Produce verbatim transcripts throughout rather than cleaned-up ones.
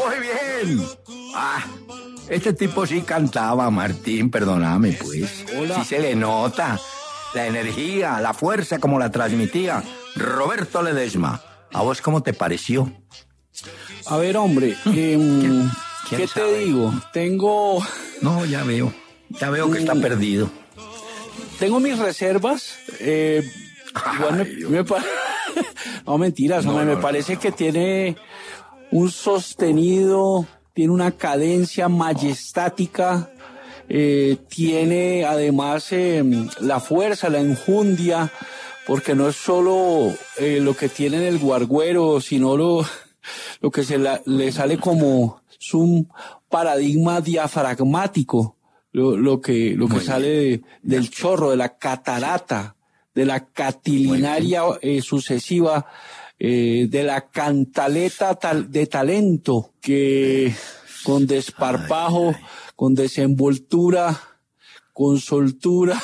Muy bien. Ah, este tipo sí cantaba, Martín, perdóname, pues. Hola. Sí se le nota la energía, la fuerza como la transmitía Roberto Ledesma. ¿A vos cómo te pareció? A ver, hombre, eh, ¿Quién- quién ¿qué sabe? te digo? Tengo, No, ya veo. Ya veo que está Mm. perdido. tengo mis reservas. Eh, igual me, Ay, Dios. me pa- no, mentiras, No, hombre, no, me no, parece no. que tiene un sostenido, tiene una cadencia majestática, eh, tiene además eh, la fuerza, la enjundia, porque no es solo eh, lo que tiene en el guarguero, sino lo, lo que se la- le sale como es un paradigma diafragmático, lo, lo que, lo que Muy sale de- del chorro, de la catarata, de la catilinaria eh, sucesiva, eh, de la cantaleta tal- de talento que con desparpajo, Ay, ay. con desenvoltura, con soltura,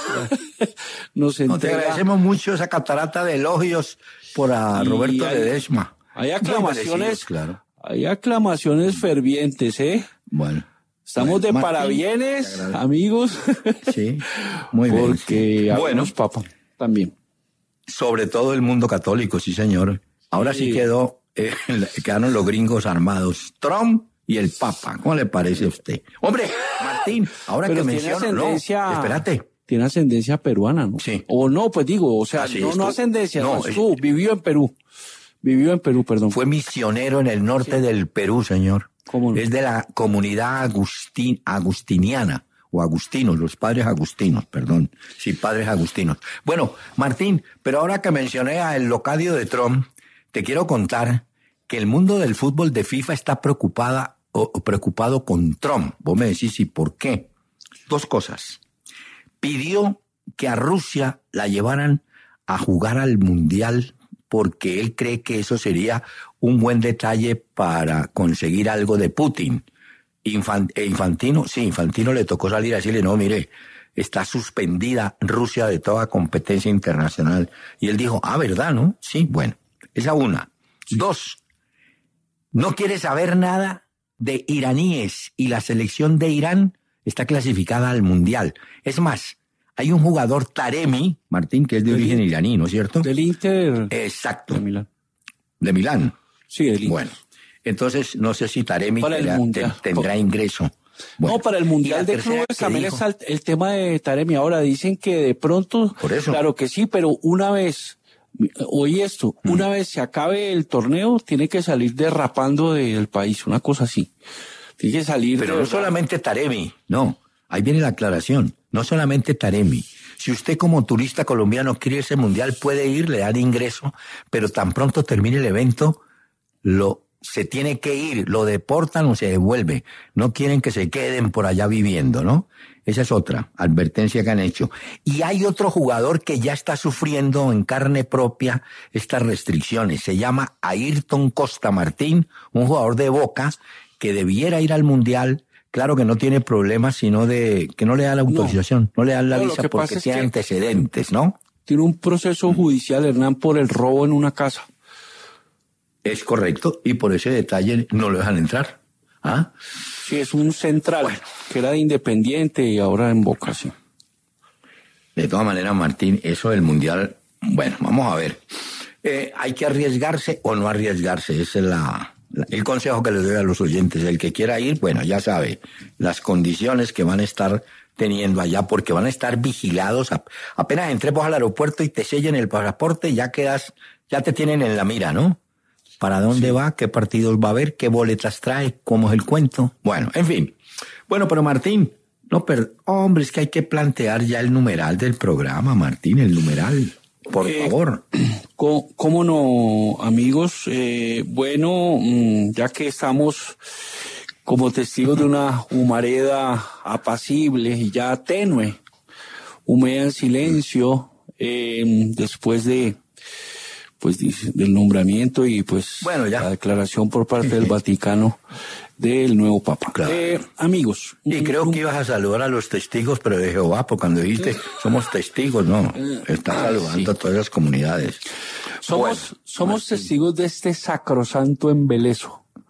nos No, te entrega. agradecemos mucho esa catarata de elogios por a Y Roberto hay- Ledesma. Hay Muy aclamaciones, merecidos, claro. hay aclamaciones fervientes, ¿eh? Bueno. Estamos Bueno, de Martín, parabienes, te agradezco. amigos, Sí, muy bien. porque Bueno, habemos papa también. sobre todo el mundo católico, sí, señor. Ahora sí, Sí. quedó, eh, quedaron los gringos armados. Trump y el Papa. ¿Cómo le parece a usted? Hombre, Martín, ahora Pero que tiene menciono... No, ascendencia, espérate. tiene ascendencia peruana, ¿no? Sí. O no, pues digo, o sea, Ah, sí, no, no estuvo- ascendencia, no, no, es- estuvo, vivió en Perú, vivió en Perú, perdón. Fue misionero en el norte del Perú, señor. ¿Cómo no? Es de la comunidad agustín, agustiniana, o agustinos, los padres agustinos, perdón. Sí, padres agustinos. Bueno, Martín, pero ahora que mencioné a el locadio de Trump, te quiero contar que el mundo del fútbol de FIFA está preocupada o, o preocupado con Trump. Vos me decís, ¿y por qué? Dos cosas. Pidió que a Rusia la llevaran a jugar al Mundial porque él cree que eso sería un buen detalle para conseguir algo de Putin. Infan- eh, Infantino, sí, Infantino le tocó salir a decirle, no, mire, está suspendida Rusia de toda competencia internacional. Y él dijo, ah, ¿verdad, no? Sí, bueno, esa una. Dos, no quiere saber nada de iraníes y la selección de Irán está clasificada al Mundial. Es más, hay un jugador Taremi, Martín, que es de Del origen In- iraní, ¿no es cierto? Del Inter Exacto, de Milán. de Milán. Sí, del Inter. Bueno, entonces no sé si Taremi Para el tendrá, Mundial. ten- tendrá ingreso. Bueno, No, para el y Mundial la de tercera Clubes que también dijo- está el, el tema de Taremi. Ahora dicen que de pronto, Por eso. claro que sí, pero una vez, oí esto, Mm. una vez se acabe el torneo, tiene que salir derrapando del país, una cosa así. Tiene que salir Pero de no verdad. solamente Taremi, no, ahí viene la aclaración, no solamente Taremi. Si usted como turista colombiano quiere ese mundial, puede ir, le dan ingreso, pero tan pronto termine el evento, lo se tiene que ir, lo deportan o se devuelve. No quieren que se queden por allá viviendo, ¿no? Esa es otra advertencia que han hecho. Y hay otro jugador que ya está sufriendo en carne propia estas restricciones. Se llama Ayrton Costa Martín, un jugador de Boca que debiera ir al Mundial. Claro que no tiene problemas, sino de que no le da la autorización, no, le dan la No, lo visa que porque pasa es tiene que- antecedentes, ¿no? Tiene un proceso judicial, Hernán, por el robo en una casa. Es correcto, y por ese detalle no lo dejan entrar. ¿Ah? Sí, es un central, que era de Independiente y ahora en Boca, sí. De todas maneras, Martín, eso del Mundial, bueno, vamos a ver. Eh, ¿Hay que arriesgarse o no arriesgarse? Ese es la, la- el consejo que les doy a los oyentes. El que quiera ir, bueno, ya sabe las condiciones que van a estar teniendo allá, porque van a estar vigilados. A- apenas entremos al aeropuerto y te sellen el pasaporte, ya quedas, ya te tienen en la mira, ¿no? ¿Para dónde va? ¿Qué partidos va a haber? ¿Qué boletas trae? ¿Cómo es el cuento? Bueno, en fin. Bueno, pero Martín, no, pero, hombre, es que hay que plantear ya el numeral del programa, Martín, el numeral, por Eh, favor. ¿Cómo, cómo no, amigos? Eh, bueno, mm, ya que estamos como testigos de una humareda apacible y ya tenue, humea en silencio, eh, después de pues dice, del nombramiento y pues Bueno, ya. la declaración por parte del Vaticano del nuevo Papa. Claro. Eh, amigos. Y un- creo un- que ibas a saludar a los testigos, pero de Jehová, porque cuando dijiste somos testigos, no, estás saludando a todas las comunidades. Somos, Bueno, somos Martín. testigos de este sacrosanto embeleso.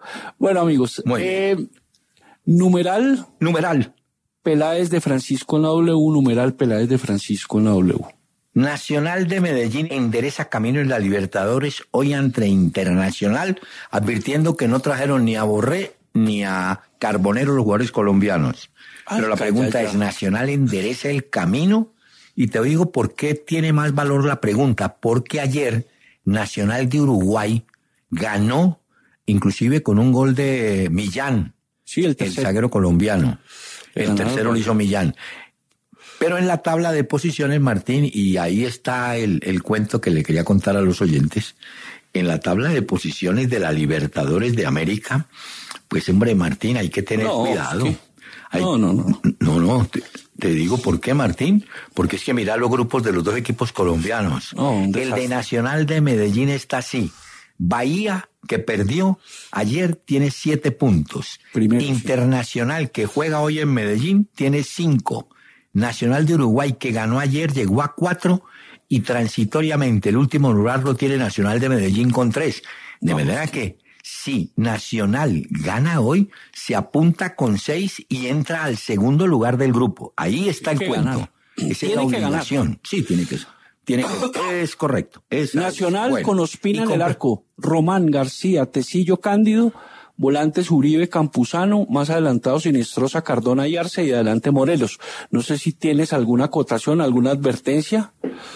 Bueno, amigos, Muy eh, numeral Numeral. Peláez de Francisco en la W, numeral Peláez de Francisco en la W. Nacional de Medellín endereza camino en la Libertadores hoy ante Internacional, advirtiendo que no trajeron ni a Borré ni a Carbonero los jugadores colombianos. Ay, Pero la calla pregunta ya. es, ¿Nacional endereza el camino? Y te digo por qué tiene más valor la pregunta. Porque ayer Nacional de Uruguay ganó, inclusive con un gol de Millán, Sí, el el tercero. zaguero colombiano. El Ganaron. tercero lo hizo Millán. Pero en la tabla de posiciones, Martín, y ahí está el, el cuento que le quería contar a los oyentes, en la tabla de posiciones de la Libertadores de América, pues hombre, Martín, hay que tener No, cuidado. ¿qué? Hay- No, no, no. No, no, te, te digo por qué, Martín, porque es que mira los grupos de los dos equipos colombianos. No, un el desastre. de Nacional de Medellín está así. Bahía, que perdió ayer, tiene siete puntos. Primero, sí. Internacional, que juega hoy en Medellín, tiene cinco. Nacional de Uruguay, que ganó ayer, llegó a cuatro. Y transitoriamente el último lugar lo tiene Nacional de Medellín con tres. De No, manera que si Nacional gana hoy, se apunta con seis y entra al segundo lugar del grupo. Ahí está el Tiene que cuento. ganar. Esa es Tiene la que ganar. obligación. Sí, tiene que tiene que, es correcto. Esa es. Nacional Bueno, con Ospina y en con- el arco, Román, García, Tecillo, Cándido, volantes Uribe, Campuzano, más adelantado Sinestrosa, Cardona y Arce y adelante Morelos. No sé si tienes alguna acotación, alguna advertencia.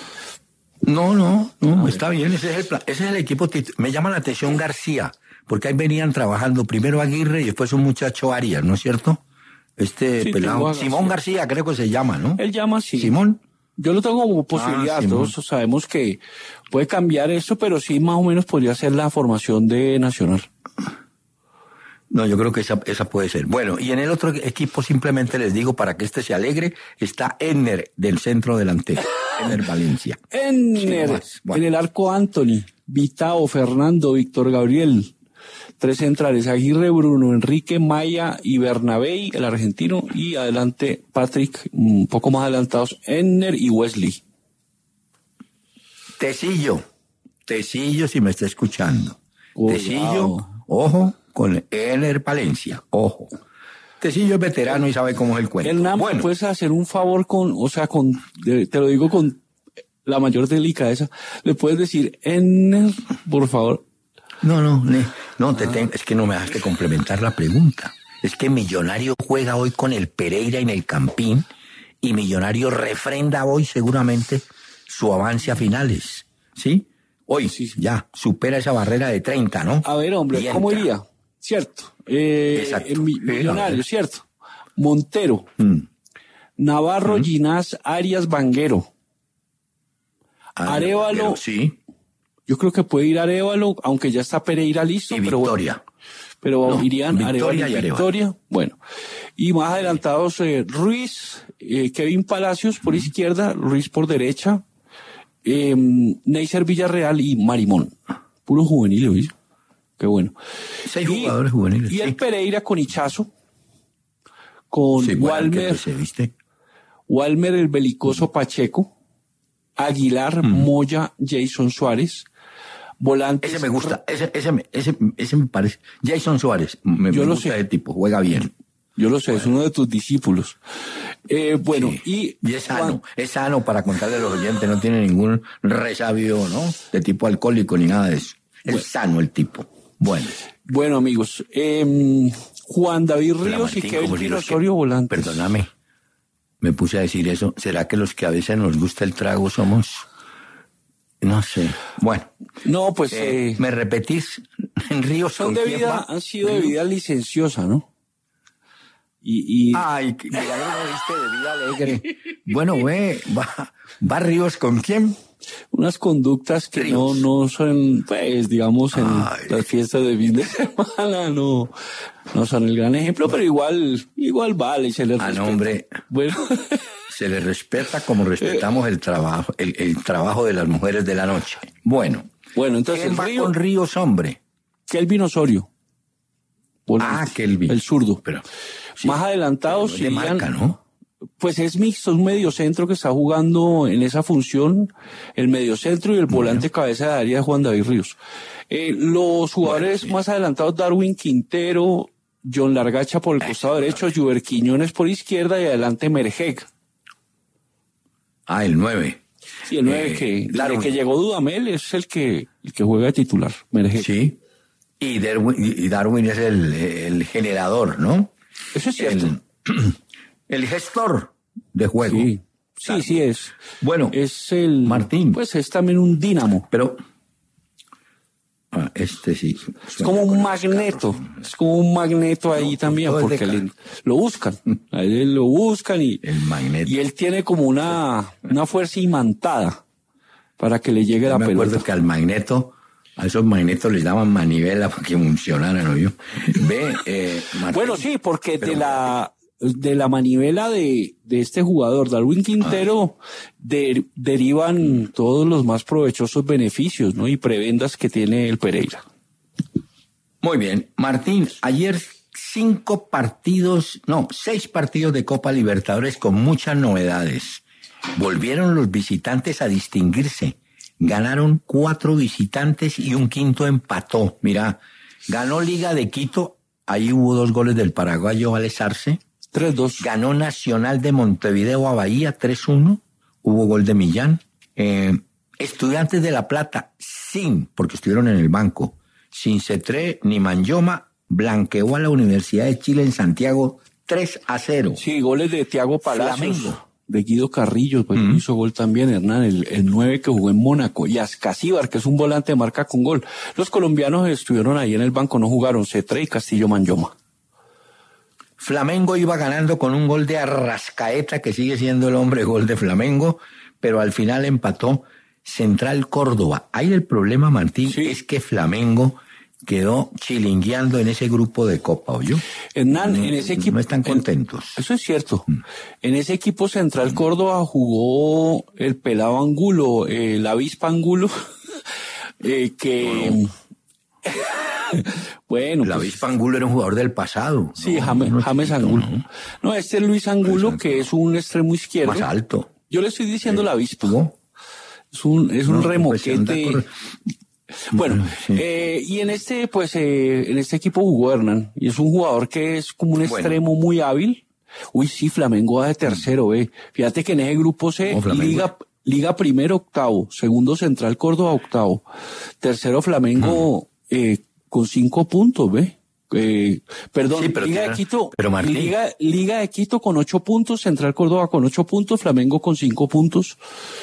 No, no, no, está bien, ese es el plan, ese es el equipo. tit- Me llama la atención García, porque ahí venían trabajando primero Aguirre y después un muchacho Arias, ¿no es cierto? Este Sí, tengo pelado, a Simón García. García creo que se llama, ¿no? Él llama así. Simón. Yo lo tengo como posibilidad, Ah, Simón. todos sabemos que puede cambiar esto, pero sí más o menos podría ser la formación de Nacional. No, yo creo que esa, esa puede ser. Bueno, y en el otro equipo simplemente les digo, para que este se alegre, está Enner del centro delantero, Enner Valencia. En, Sí, el, nomás. Bueno. en el arco Anthony, Vitao, Fernando, Víctor Gabriel. Tres centrales, Aguirre, Bruno, Enrique, Maya y Bernabé, el argentino. Y adelante Patrick, un poco más adelantados, Enner y Wesley. Tecillo, Tecillo si me está escuchando. Cuidado. Tecillo, ojo, con Enner Valencia, ojo. Tecillo es veterano y sabe cómo es el cuento. Hernán, Bueno, ¿puedes hacer un favor con, o sea, con, de- te lo digo con la mayor delicadeza, le puedes decir Enner, por favor? no, no, ne- no, te ten- es que no me dejaste complementar la pregunta. Es que Millonario juega hoy con el Pereira en el Campín y Millonario refrenda hoy seguramente su avance a finales, ¿sí? Hoy Sí, sí. ya supera esa barrera de treinta, ¿no? A ver, hombre, Y ¿cómo entra. iría? Cierto. Eh, Exacto. en mi- Sí, a Millonario, ver. cierto. Montero, Mm. Navarro, Ginás, Arias, Vanguero. Ah, Arévalo. pero sí, Yo creo que puede ir Arévalo, aunque ya está Pereira listo. y pero bueno, Victoria. pero No, irían Victoria Arévalo y y Arévalo. Victoria. Bueno. Y más adelantados, eh, Ruiz, eh, Kevin Palacios por izquierda, Ruiz por derecha, eh, Neisser Villarreal y Marimón. Puro juvenil, ¿oís? Qué bueno. Seis Y- jugadores juveniles. Y sí. el Pereira con Hichazo, con Sí, bueno, Walmer, que se viste. Walmer el belicoso Pacheco, Aguilar, Moya, Jason Suárez, volantes. Ese me gusta, ese, ese, me- ese, ese me parece. Jason Suárez, me, Yo me lo gusta sé. de tipo, juega bien. Yo lo sé, es uno de tus discípulos. Eh, bueno, Sí. y, Y es sano, es sano para contarle a los oyentes, no tiene ningún resabio, ¿no? De tipo alcohólico ni nada de eso. Es sano el tipo. Bueno. bueno, amigos, eh, Juan David Pero, Ríos Martín, y Kevin como si los que- Osorio volantes. Perdóname, me puse a decir eso. ¿Será que los que a veces nos gusta el trago somos? No sé. Bueno, No, pues eh, eh, ¿me repetís en Ríos son con de quién vida, va? han sido de vida licenciosa, ¿no? Y, y Ay, que milagro me diste de vida alegre. Bueno, ve, va, va Ríos con quién? unas conductas que no, Ríos. no son, pues, digamos, en Ay. las fiestas de fin de semana, no, no son el gran ejemplo, pero igual, igual vale, y se les Ah, respeta. no, hombre, Bueno, se le respeta como respetamos el trabajo, el, el trabajo de las mujeres de la noche. Bueno, bueno, entonces ¿quién el va Río, con Ríos, hombre? Kelvin Osorio. Volante, Ah, Kelvin. el zurdo. Pero, sí, Más adelantados pero es de irían marca, ¿no? Pues es mixto, es un mediocentro que está jugando en esa función, el mediocentro y el volante bueno. cabeza de área de Juan David Ríos. Eh, los jugadores bueno, sí. más adelantados, Darwin Quintero, John Largacha por el costado derecho, Juber Quiñones por izquierda y adelante Merejeg. Ah, el nueve. Sí, el nueve eh, que, desde que llegó Dudamel es el que, el que juega de titular, Merejeg. Sí, y Darwin, y Darwin es el, el generador, ¿no? Eso es cierto. El, el gestor de juego. Sí, sí, sí es. Bueno, es el Martín. Pues es también un dínamo. Pero ah, este sí. Es como un magneto. Carros. Es como un magneto ahí no, también, porque le, lo buscan. A él lo buscan y, el magneto. y él tiene como una, una fuerza imantada para que le llegue Yo la me pelota. Me acuerdo que al magneto, a esos magnetos les daban manivela para que funcionaran, ¿no? Yo. Ve, eh, Martín, bueno, sí, porque de la de la manivela de, de este jugador, Darwin Quintero, ah. de, derivan todos los más provechosos beneficios, ¿no? Y prebendas que tiene el Pereira. Muy bien. Martín, ayer cinco partidos, no, seis partidos de Copa Libertadores con muchas novedades. Volvieron los visitantes a distinguirse. Ganaron cuatro visitantes y un quinto empató. Mira, ganó Liga de Quito, ahí hubo dos goles del paraguayo Vélez Arce. tres dos. Ganó Nacional de Montevideo a Bahía tres uno, hubo gol de Millán. Eh, Estudiantes de La Plata, sin, porque estuvieron en el banco, sin Cetré ni Manyoma, blanqueó a la Universidad de Chile en Santiago tres a cero. Sí, goles de Thiago Palacios, Flamengo. De Guido Carrillo, pues mm. hizo gol también, Hernán, el, el nueve que jugó en Mónaco, y Ascasíbar, que es un volante de marca con gol. Los colombianos estuvieron ahí en el banco, no jugaron Cetré y Castillo Manyoma. Flamengo iba ganando con un gol de Arrascaeta, que sigue siendo el hombre gol de Flamengo, pero al final empató Central Córdoba. Ahí el problema, Martín, sí. es que Flamengo quedó chilingueando en ese grupo de Copa, ¿oyó? Hernán, no, en ese equipo... No están contentos. En, eso es cierto. Mm. En ese equipo Central Córdoba jugó el pelado Angulo, eh, la avispa Angulo, eh, que... No. Bueno, la pues, avispa Angulo era un jugador del pasado. Sí, no, James, no, James Angulo. No. no, este es Luis Angulo, Luis que es un extremo izquierdo. Más alto. Yo le estoy diciendo eh, la avispa. ¿Tuvo? Es un, es un no, remoquete. Pues bueno, sí. eh, y en este, pues, eh, en este equipo jugó Hernán, y es un jugador que es como un bueno. extremo muy hábil. Uy, sí, Flamengo va de tercero, ve. Fíjate que en ese grupo C, no, Liga, Liga primero octavo, segundo Central Córdoba octavo, tercero Flamengo, mm. eh, con cinco puntos, ve. Eh, perdón, sí, pero Liga tiene, de Quito, pero Martín, Liga, Liga de Quito con ocho puntos, Central Córdoba con ocho puntos, Flamengo con cinco puntos.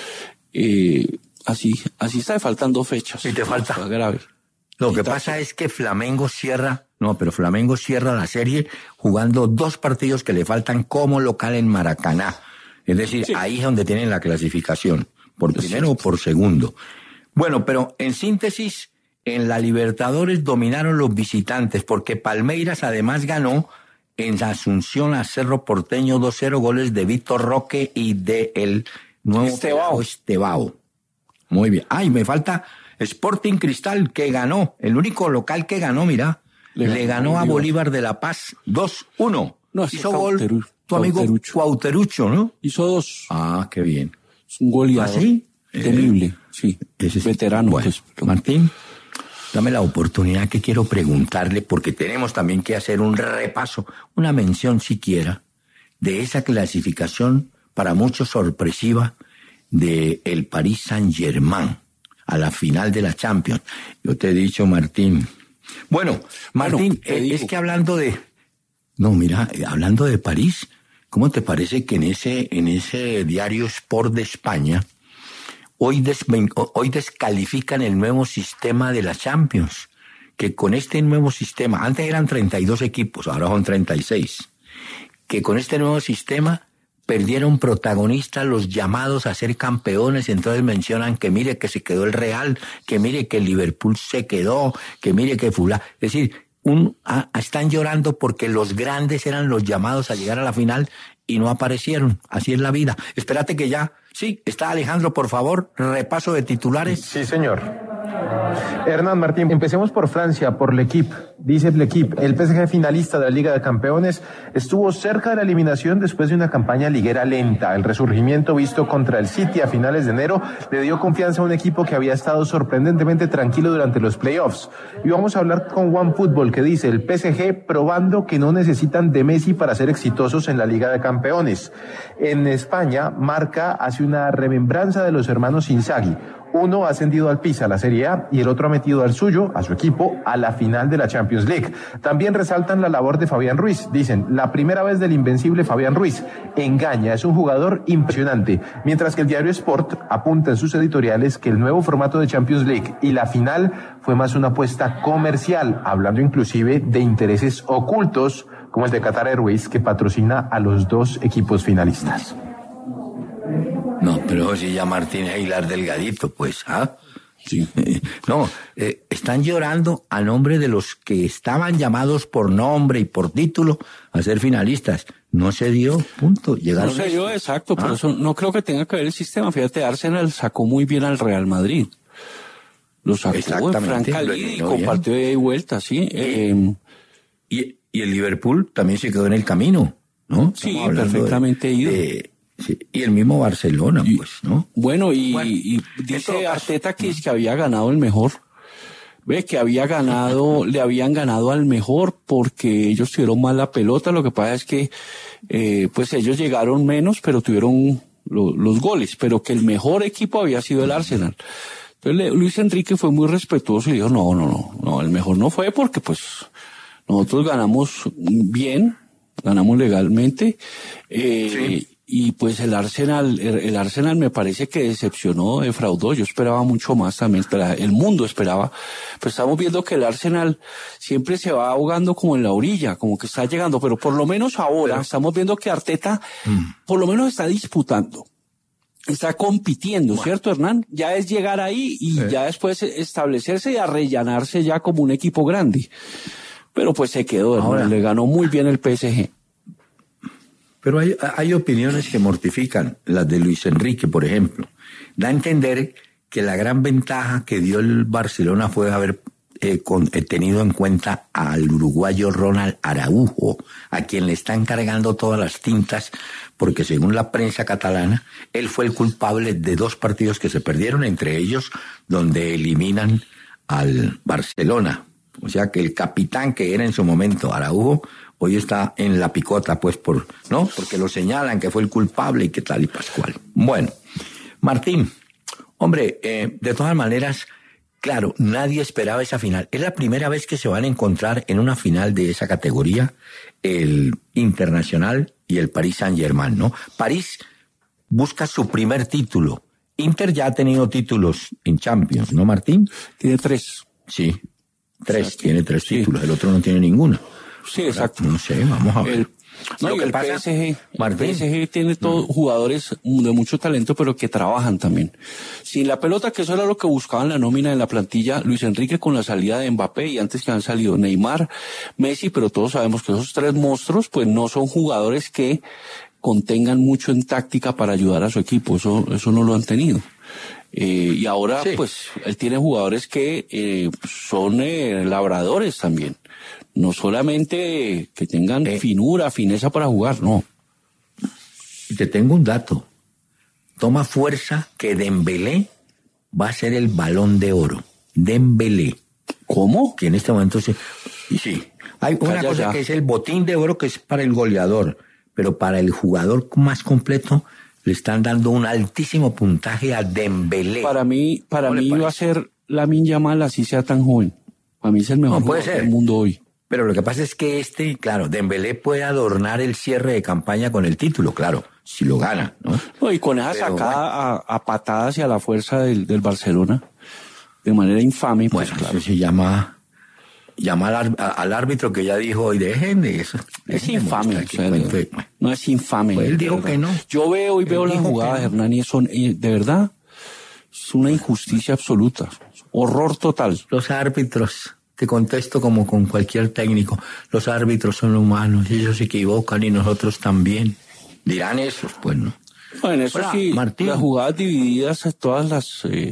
Eh, así, así está faltando fechas. Y te falta. Está grave. Lo que pasa es que Flamengo cierra, no, pero Flamengo cierra la serie jugando dos partidos que le faltan como local en Maracaná. Es decir, sí. ahí es donde tienen la clasificación, por primero sí. o por segundo. Bueno, pero en síntesis, en la Libertadores dominaron los visitantes, porque Palmeiras además ganó en Asunción a Cerro Porteño dos cero, goles de Víctor Roque y de el nuevo Estebao. Estebao. Muy bien. Ay, me falta Sporting Cristal, que ganó, el único local que ganó, mira, le, le ganó a Bolívar de La Paz dos uno. No, hizo gol tu amigo Cuauterucho, ¿no? Hizo dos. Ah, qué bien. Es un goleador. ¿Ah, sí? Temible, eh, sí. Ese es veterano. Bueno, pues, pero... Martín, dame la oportunidad que quiero preguntarle, porque tenemos también que hacer un repaso, una mención siquiera, de esa clasificación para muchos sorpresiva de el Paris Saint-Germain a la final de la Champions. Yo te he dicho, Martín. Bueno, Martín, bueno, eh, es que hablando de... No, mira, hablando de París, ¿cómo te parece que en ese, en ese diario Sport de España hoy, des, hoy descalifican el nuevo sistema de la Champions? Que con este nuevo sistema, antes eran treinta y dos equipos, ahora son treinta y seis, que con este nuevo sistema perdieron protagonistas los llamados a ser campeones, entonces mencionan que mire que se quedó el Real, que mire que el Liverpool se quedó, que mire que fulá. Es decir, un, ah, están llorando porque los grandes eran los llamados a llegar a la final y no aparecieron. Así es la vida. Espérate que ya, sí, está Alejandro, por favor, repaso de titulares. Sí, señor. Hernán Martín, empecemos por Francia, por L'Equipe. Dice L'Equipe, el P S G finalista de la Liga de Campeones estuvo cerca de la eliminación después de una campaña liguera lenta. El resurgimiento visto contra el City a finales de enero le dio confianza a un equipo que había estado sorprendentemente tranquilo durante los playoffs. Y vamos a hablar con OneFootball, que dice el P S G probando que no necesitan de Messi para ser exitosos en la Liga de Campeones. En España, Marca hace una remembranza de los hermanos Inzaghi. Uno ha ascendido al Pisa, a la Serie A, y el otro ha metido al suyo, a su equipo, a la final de la Champions League. También resaltan la labor de Fabián Ruiz. Dicen, la primera vez del invencible Fabián Ruiz. Engaña, es un jugador impresionante. Mientras que el diario Sport apunta en sus editoriales que el nuevo formato de Champions League y la final fue más una apuesta comercial, hablando inclusive de intereses ocultos, como el de Qatar Airways, que patrocina a los dos equipos finalistas. No, pero si ya Martín Aguilar delgadito, pues, ¿ah? Sí. No, eh, están llorando a nombre de los que estaban llamados por nombre y por título a ser finalistas. No se dio, punto. Llegaron. No se dio, exacto, por ¿Ah? Eso no creo que tenga que ver el sistema. Fíjate, Arsenal sacó muy bien al Real Madrid. Lo sacó en franca línea y con partido de ida y vuelta, sí. Eh, y, y el Liverpool también se quedó en el camino, ¿no? Sí, perfectamente de, ido. De, Sí, y el mismo Barcelona, y, pues, ¿no? Bueno, y, bueno, y dice Arteta que, que había ganado el mejor. Ve que había ganado, le habían ganado al mejor porque ellos tuvieron más la pelota. Lo que pasa es que, eh, pues ellos llegaron menos, pero tuvieron lo, los goles. Pero que el mejor equipo había sido el Arsenal. Entonces Luis Enrique fue muy respetuoso y dijo, no, no, no, no, el mejor no fue porque, pues, nosotros ganamos bien, ganamos legalmente. Eh, sí. Y pues el Arsenal, el, el Arsenal me parece que decepcionó, defraudó. Yo esperaba mucho más también, el mundo esperaba. Pues estamos viendo que el Arsenal siempre se va ahogando como en la orilla, como que está llegando. Pero por lo menos ahora pero, estamos viendo que Arteta mm. por lo menos está disputando. Está compitiendo, bueno. ¿Cierto, Hernán? Ya es llegar ahí y sí. ya después establecerse y arrellanarse ya como un equipo grande. Pero pues se quedó, ahora le ganó muy bien el P S G. Pero hay, hay opiniones que mortifican, las de Luis Enrique, por ejemplo. Da a entender que la gran ventaja que dio el Barcelona fue haber eh, con, eh, tenido en cuenta al uruguayo Ronald Araujo, a quien le están cargando todas las tintas, porque según la prensa catalana, él fue el culpable de dos partidos que se perdieron, entre ellos donde eliminan al Barcelona. O sea que el capitán que era en su momento Araujo, hoy está en la picota, pues, por, ¿no? Porque lo señalan que fue el culpable y que tal y pascual. Bueno, Martín, hombre, eh, de todas maneras, claro, nadie esperaba esa final. Es la primera vez que se van a encontrar en una final de esa categoría el Internacional y el Paris Saint-Germain, ¿no? París busca su primer título. Inter ya ha tenido títulos en Champions, ¿no, Martín? Tiene tres. Sí, tres, o sea, tiene tres sí. títulos, el otro no tiene ninguno. Sí, exacto. No sé, vamos a ver. El, no, Lo que el pasa, P S G, Martín, el P S G tiene todos no. jugadores de mucho talento, pero que trabajan también. Sin la pelota, que eso era lo que buscaban la nómina en la plantilla, Luis Enrique con la salida de Mbappé y antes que han salido Neymar, Messi, pero todos sabemos que esos tres monstruos, pues no son jugadores que contengan mucho en táctica para ayudar a su equipo. Eso, eso no lo han tenido. Eh, y ahora, sí. pues, él tiene jugadores que eh, son eh, labradores también. No solamente que tengan eh, finura, fineza para jugar, no. Y te tengo un dato. Toma fuerza que Dembélé va a ser el Balón de Oro. Dembélé. ¿Cómo? Que en este momento se... Y sí. Hay una Calla cosa ya. que es el botín de oro, que es para el goleador. Pero para el jugador más completo le están dando un altísimo puntaje a Dembélé. Para mí, para mí va a ser Lamine Yamal, así sea tan joven. Para mí es el mejor no, puede jugador ser. del mundo hoy. Pero lo que pasa es que este, claro, Dembélé puede adornar el cierre de campaña con el título, claro, si lo gana, ¿no? No, y con esa Pero, sacada bueno. a, a patadas y a la fuerza del, del Barcelona, de manera infame, pues bueno, claro. Eso se llama, llama al, al árbitro que ya dijo, y dejen de eso. Es infame, o sea, no, no es infame. Pues él dijo que no. Yo veo y veo las jugadas, no. Hernán, y son, de verdad, es una injusticia absoluta, horror total. Los árbitros... Te contesto como con cualquier técnico. Los árbitros son humanos, ellos se equivocan y nosotros también. Dirán esos, pues no. Bueno, eso Hola, sí, Martín. Las jugadas divididas, todas las, eh,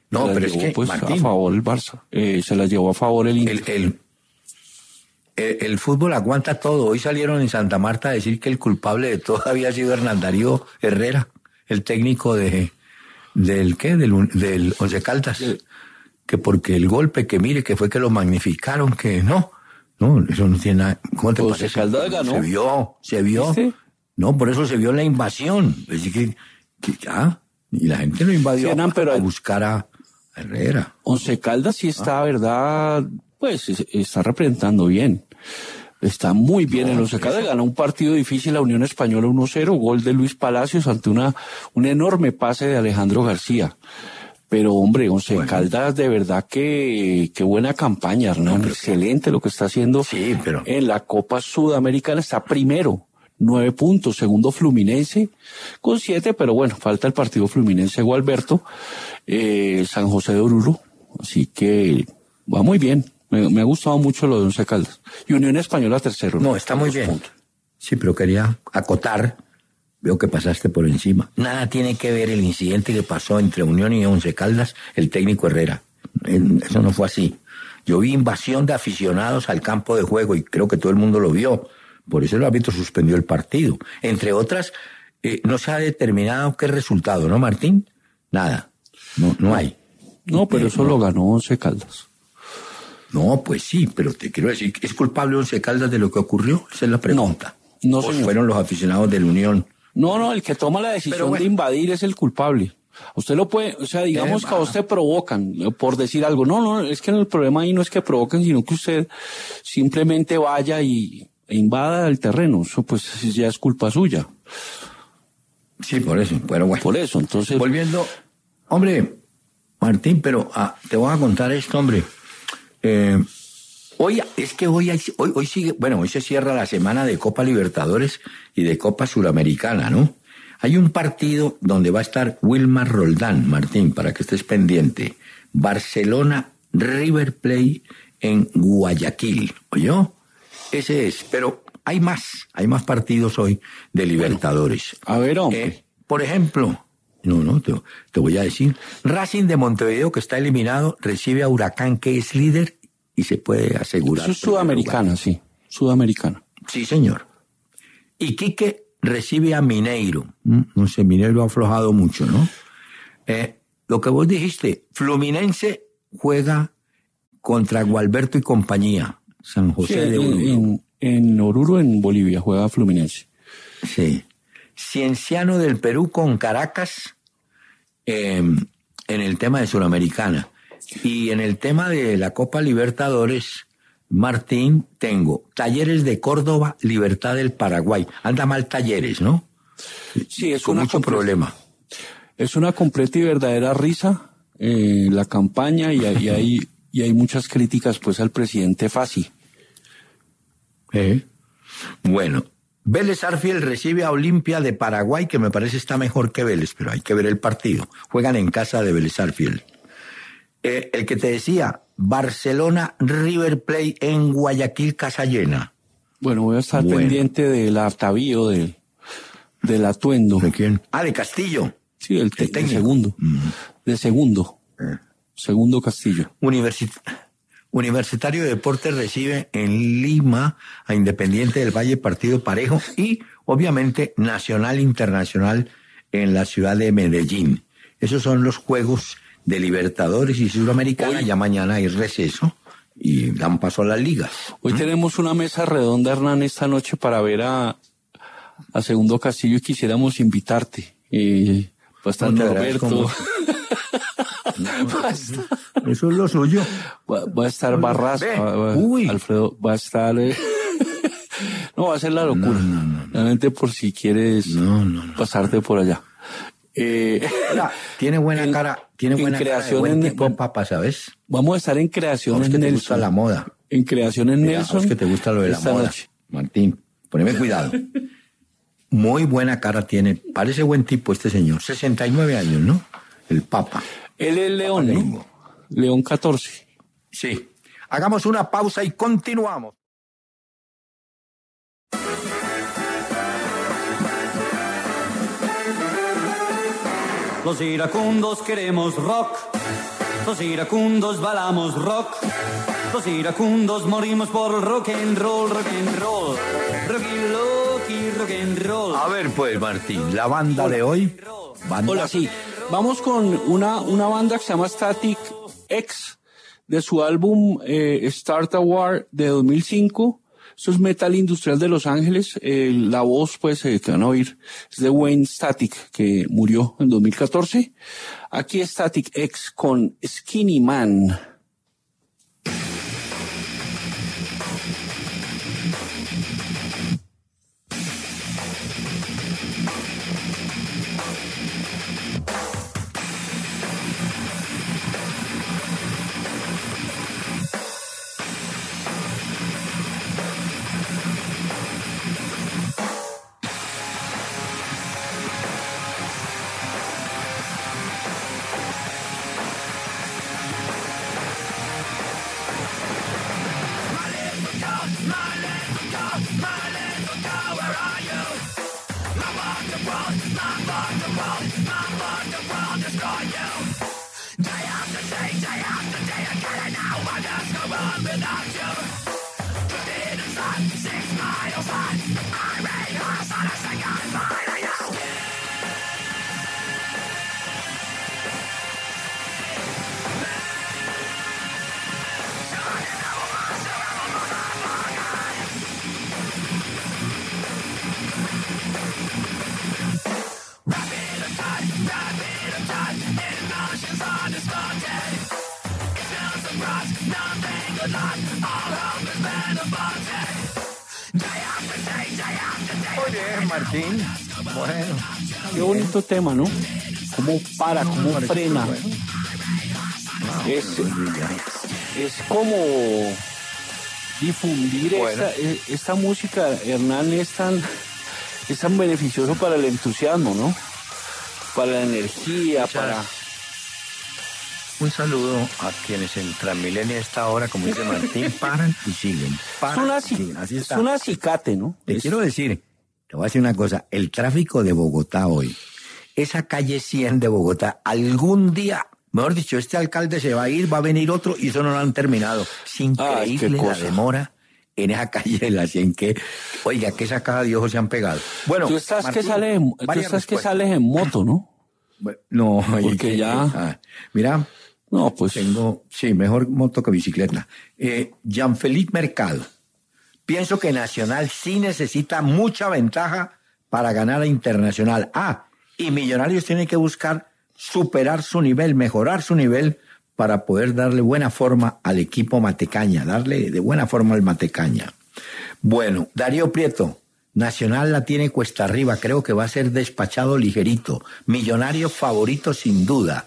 No, Se pero las es llevó, que, pues, Martín, a favor el Barça. Eh, se las llevó a favor el Inter. el, el, el, el fútbol aguanta todo. Hoy salieron en Santa Marta a decir que el culpable de todo había sido Hernán Darío Herrera, el técnico de del ¿qué? Del, del Once Caldas. Sí. Que porque el golpe, que mire, que fue que lo magnificaron, que no. No, eso no tiene nada. ¿Cómo te Once parece? Caldas ganó. Se vio, se vio. ¿Viste? No, por eso se vio la invasión. Es decir, que, que ya. Y la gente lo invadió Sí, Hernán, pero a hay- buscar a Herrera. Once Caldas sí está, ¿verdad? Pues es- está representando bien. Está muy bien No, en Once por Caldas. eso. Ganó un partido difícil la Unión Española uno cero, gol de Luis Palacios ante una un enorme pase de Alejandro García. Pero hombre, Once Bueno. Caldas de verdad que qué buena campaña, Hernán. pero- Excelente lo que está haciendo Sí, pero- en la Copa Sudamericana. Está primero, nueve puntos. Segundo Fluminense con siete, pero bueno, falta el partido Fluminense Gualberto, eh, San José de Oruro. Así que va muy bien. Me, me ha gustado mucho lo de Once Caldas. Y Unión Española tercero. No, está muy Dos bien. puntos. Sí, pero quería acotar. Veo que pasaste por encima. Nada tiene que ver el incidente que pasó entre Unión y Once Caldas, el técnico Herrera. Eh, Eso no fue así. Yo vi invasión de aficionados al campo de juego y creo que todo el mundo lo vio. Por eso el árbitro suspendió el partido. Entre otras, eh, no se ha determinado qué resultado, ¿no, Martín? Nada. No, no hay. No, pero Eh, eso no. lo ganó Once Caldas. No, pues sí, pero te quiero decir, ¿es culpable Once Caldas de lo que ocurrió? Esa es la pregunta. No, no, ¿O señor. fueron los aficionados de la Unión? No, no, el que toma la decisión Pero bueno. de invadir es el culpable. Usted lo puede, o sea, digamos Eh, que a va. usted provocan eh, por decir algo. No, no, es que el problema ahí no es que provoquen, sino que usted simplemente vaya y e invada el terreno. Eso pues ya es culpa suya. Sí, por eso, pero bueno. Por eso, entonces, Volviendo, hombre, Martín, pero ah, te voy a contar esto, hombre. Eh, hoy, es que hoy, hay- hoy, hoy sigue, bueno, hoy se cierra la semana de Copa Libertadores y de Copa Suramericana, ¿no? Hay un partido donde va a estar Wilmar Roldán, Martín, para que estés pendiente. Barcelona River Plate en Guayaquil, ¿oyó? Ese es, pero hay más, hay más partidos hoy de Libertadores. a ver, hombre. Eh, por ejemplo, no, no, te, te voy a decir, Racing de Montevideo, que está eliminado, recibe a Huracán, que es líder, y se puede asegurar. Eso es primer sudamericana, lugar. sí, sudamericana. Sí, señor. Iquique recibe a Mineiro. Mm, No sé, Mineiro ha aflojado mucho, ¿no? Eh, lo que vos dijiste, Fluminense juega contra Gualberto y compañía, San José Sí, de en, Oruro. en, en Oruro, en Bolivia, juega Fluminense. Sí. Cienciano del Perú con Caracas eh, en el tema de Suramericana. Y en el tema de la Copa Libertadores, Martín, tengo Talleres de Córdoba, Libertad del Paraguay. Anda mal Talleres, ¿no? Sí, es Con una mucho completa- problema. Es una completa y verdadera risa eh, la campaña y, hay- y hay y hay muchas críticas pues al presidente Fassi. Eh. Bueno, Vélez Arfiel recibe a Olimpia de Paraguay, que me parece está mejor que Vélez, pero hay que ver el partido. Juegan en casa de Vélez Arfiel. Eh, el que te decía, Barcelona River Plate en Guayaquil, casa llena. Bueno, voy a estar Bueno. pendiente del atavío del del atuendo. ¿De quién? Ah, de Castillo. Sí, el, te- El de técnico. segundo. De segundo. Eh. Segundo Castillo. Universi- Universitario de Deportes recibe en Lima a Independiente del Valle, partido parejo, y obviamente Nacional Internacional en la ciudad de Medellín. Esos son los juegos de Libertadores y Suramericana. Hoy- Ya mañana hay receso y dan paso a las ligas. Hoy tenemos una mesa redonda, Hernán, esta noche para ver a, a Segundo Castillo y quisiéramos invitarte. Eh, va a estar No, te agradezco Norberto, mucho. va, a estar, Eso es lo suyo. va- va a estar Barras, Ve, va- va- uy. Alfredo, va a estar... eh, no, va a ser la locura. Realmente por si quieres No, no, no. pasarte por allá. Eh, Hola, tiene buena En- cara, tiene en buena cara de creación buen en- tipo, papá, ¿sabes? vamos a estar en A Creaciones vos que te gusta Nelson. la moda. En Creaciones Mira, a Nelson. vos que te gusta lo de la esta moda. noche. Martín, poneme cuidado. Muy buena cara tiene. Parece buen tipo este señor. sesenta y nueve años, ¿no? El Papa. Él es León, ¿no? Lengo. León catorce. Sí. Hagamos una pausa y continuamos. Los iracundos queremos rock, Los iracundos bailamos rock, los iracundos morimos por rock and roll, rock and roll, rocky loki, rock and roll. A ver pues, Martín, la banda de hoy. Banda. Hola, sí. Vamos con una, una banda que se llama Static X, de su álbum eh, Start a War de dos mil cinco. Esto es metal industrial de Los Ángeles. Eh, la voz, pues, eh, que van a oír es de Wayne Static, que murió en dos mil catorce. Aquí Static X con Skinny Man. Muy bien, Martín. Bueno. Qué bonito tema, ¿no? Cómo para, cómo frena. Es, es como difundir Bueno. esta, esta música, Hernán, es tan, es tan beneficioso para el entusiasmo, ¿no? Para la energía, Muchas- para... Un saludo a quienes en Transmilenio a esta hora, como dice Martín, paran y siguen. Es Paran una, y ci- siguen. Así es está. una acicate, ¿no? Te Es- quiero decir, te voy a decir una cosa, el tráfico de Bogotá hoy, esa calle cien de Bogotá, algún día, mejor dicho, este alcalde se va a ir, va a venir otro y eso no lo han terminado. Es Ay, qué increíble la cosa. demora en esa calle de la cien que, oiga, qué sacada de ojos se han pegado. Bueno, Tú estás, Martín, que, sales en, tú varias estás que respuestas. sales en moto, ¿no? Bueno, no, Porque y que- ya- ah, mira, No, pues... tengo, sí, mejor moto que bicicleta. Eh, Jean-Philippe Mercado. Pienso que Nacional sí necesita mucha ventaja para ganar a Internacional. Ah, y Millonarios tiene que buscar superar su nivel, mejorar su nivel para poder darle buena forma al equipo Matecaña, darle de buena forma al Matecaña. Bueno, Darío Prieto, Nacional la tiene cuesta arriba, creo que va a ser despachado ligerito. Millonarios favorito sin duda.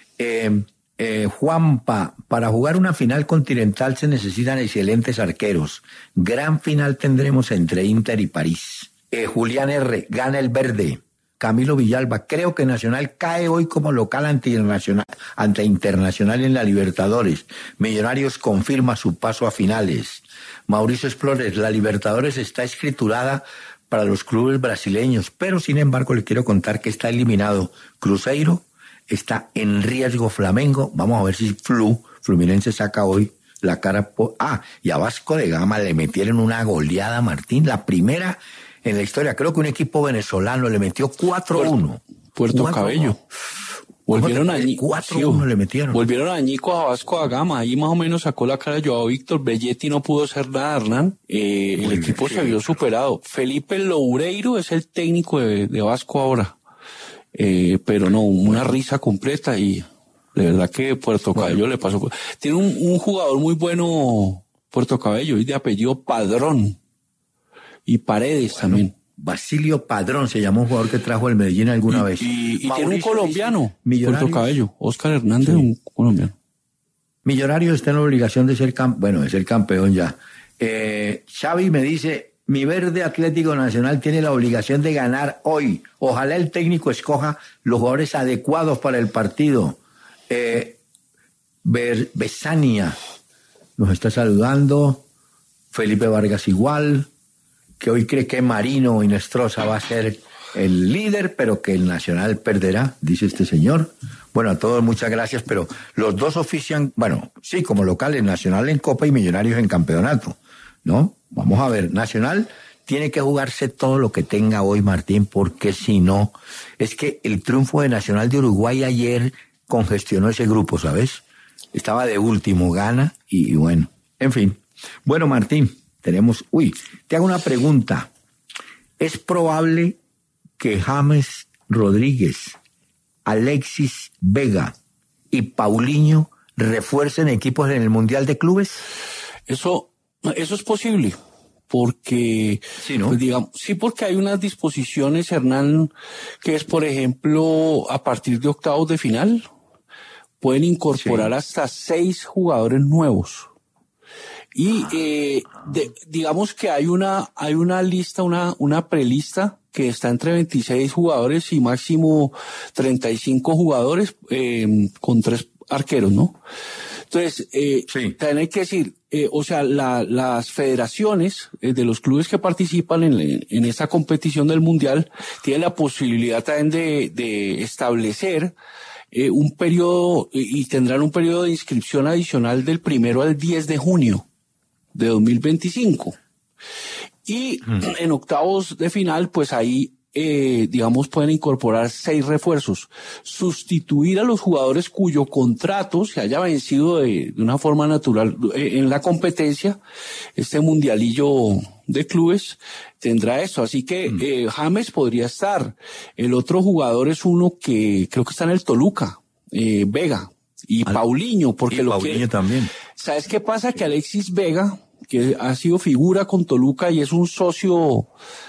Eh, eh, Juanpa, para jugar una final continental se necesitan excelentes arqueros. Gran final tendremos entre Inter y París. Eh, Julián R., gana el verde. Camilo Villalba, creo que Nacional cae hoy como local ante Internacional, ante Internacional en la Libertadores. Millonarios confirma su paso a finales. Mauricio Explores, la Libertadores está escriturada para los clubes brasileños, pero sin embargo le quiero contar que está eliminado Cruzeiro, está en riesgo Flamengo, vamos a ver si Flu, Fluminense saca hoy la cara. Po- ah, y a Vasco de Gama le metieron una goleada, Martín, la primera en la historia, creo que un equipo venezolano le metió cuatro uno. Puerto cuatro uno. Cabello. Volvieron a Ñi- cuatro uno le metieron. Volvieron a Ñico a Vasco da Gama. Ahí más o menos sacó la cara Joao Víctor. Belletti no pudo hacer nada, Hernán. Eh, el Muy equipo bien, se vio sí. superado. Felipe Loureiro es el técnico de, de Vasco ahora. Eh, pero no, una risa completa y de verdad que Puerto Cabello le pasó. Tiene un, un jugador muy bueno, Puerto Cabello, y de apellido Padrón. Y Paredes también. Basilio Padrón se llamó un jugador que trajo el Medellín alguna Y, vez. y- y tiene un Mauricio colombiano, dice, Millonarios, Puerto Cabello. Oscar Hernández, Sí. un colombiano. Millonarios está en la obligación de ser campeón, bueno, de ser campeón ya. Eh, Xavi me dice, mi verde Atlético Nacional tiene la obligación de ganar hoy. Ojalá el técnico escoja los jugadores adecuados para el partido. Eh, Ber- Besania nos está saludando. Felipe Vargas igual, que hoy cree que Marino y Nestroza va a ser el líder, pero que el Nacional perderá, dice este señor. Bueno, a todos muchas gracias, pero los dos ofician, bueno, sí, como locales, Nacional en Copa y Millonarios en Campeonato, ¿no? Vamos a ver, Nacional tiene que jugarse todo lo que tenga hoy, Martín, porque si no, es que el triunfo de Nacional de Uruguay ayer congestionó ese grupo, ¿sabes? Estaba de último, gana y, y bueno, en fin. Bueno, Martín, tenemos, uy, te hago una pregunta. ¿Es probable que James Rodríguez, Alexis Vega y Paulinho refuercen equipos en el Mundial de Clubes? Eso, eso es posible, porque, sí, ¿no? Pues digamos, sí, porque hay unas disposiciones, Hernán, que es, por ejemplo, a partir de octavos de final, pueden incorporar sí. hasta seis jugadores nuevos. Y, eh, de, digamos que hay una, hay una lista, una, una prelista que está entre veintiséis jugadores y máximo treinta y cinco jugadores, eh, con tres arqueros, ¿no? Entonces, eh, sí. también hay que decir, eh, o sea, la, las federaciones eh, de los clubes que participan en, en esta competición del Mundial tienen la posibilidad también de, de establecer eh, un periodo, y tendrán un periodo de inscripción adicional del primero al diez de junio de dos mil veinticinco. Y mm. en octavos de final, pues ahí, eh, digamos, pueden incorporar seis refuerzos, sustituir a los jugadores cuyo contrato se haya vencido de, de una forma natural eh, en la competencia. Este mundialillo de clubes tendrá eso, así que mm. eh, James podría estar. El otro jugador es uno que creo que está en el Toluca, eh, Vega. Y Al, Paulinho, porque y lo Paulinho que... también. ¿Sabes qué pasa? Que Alexis Vega, que ha sido figura con Toluca y es un socio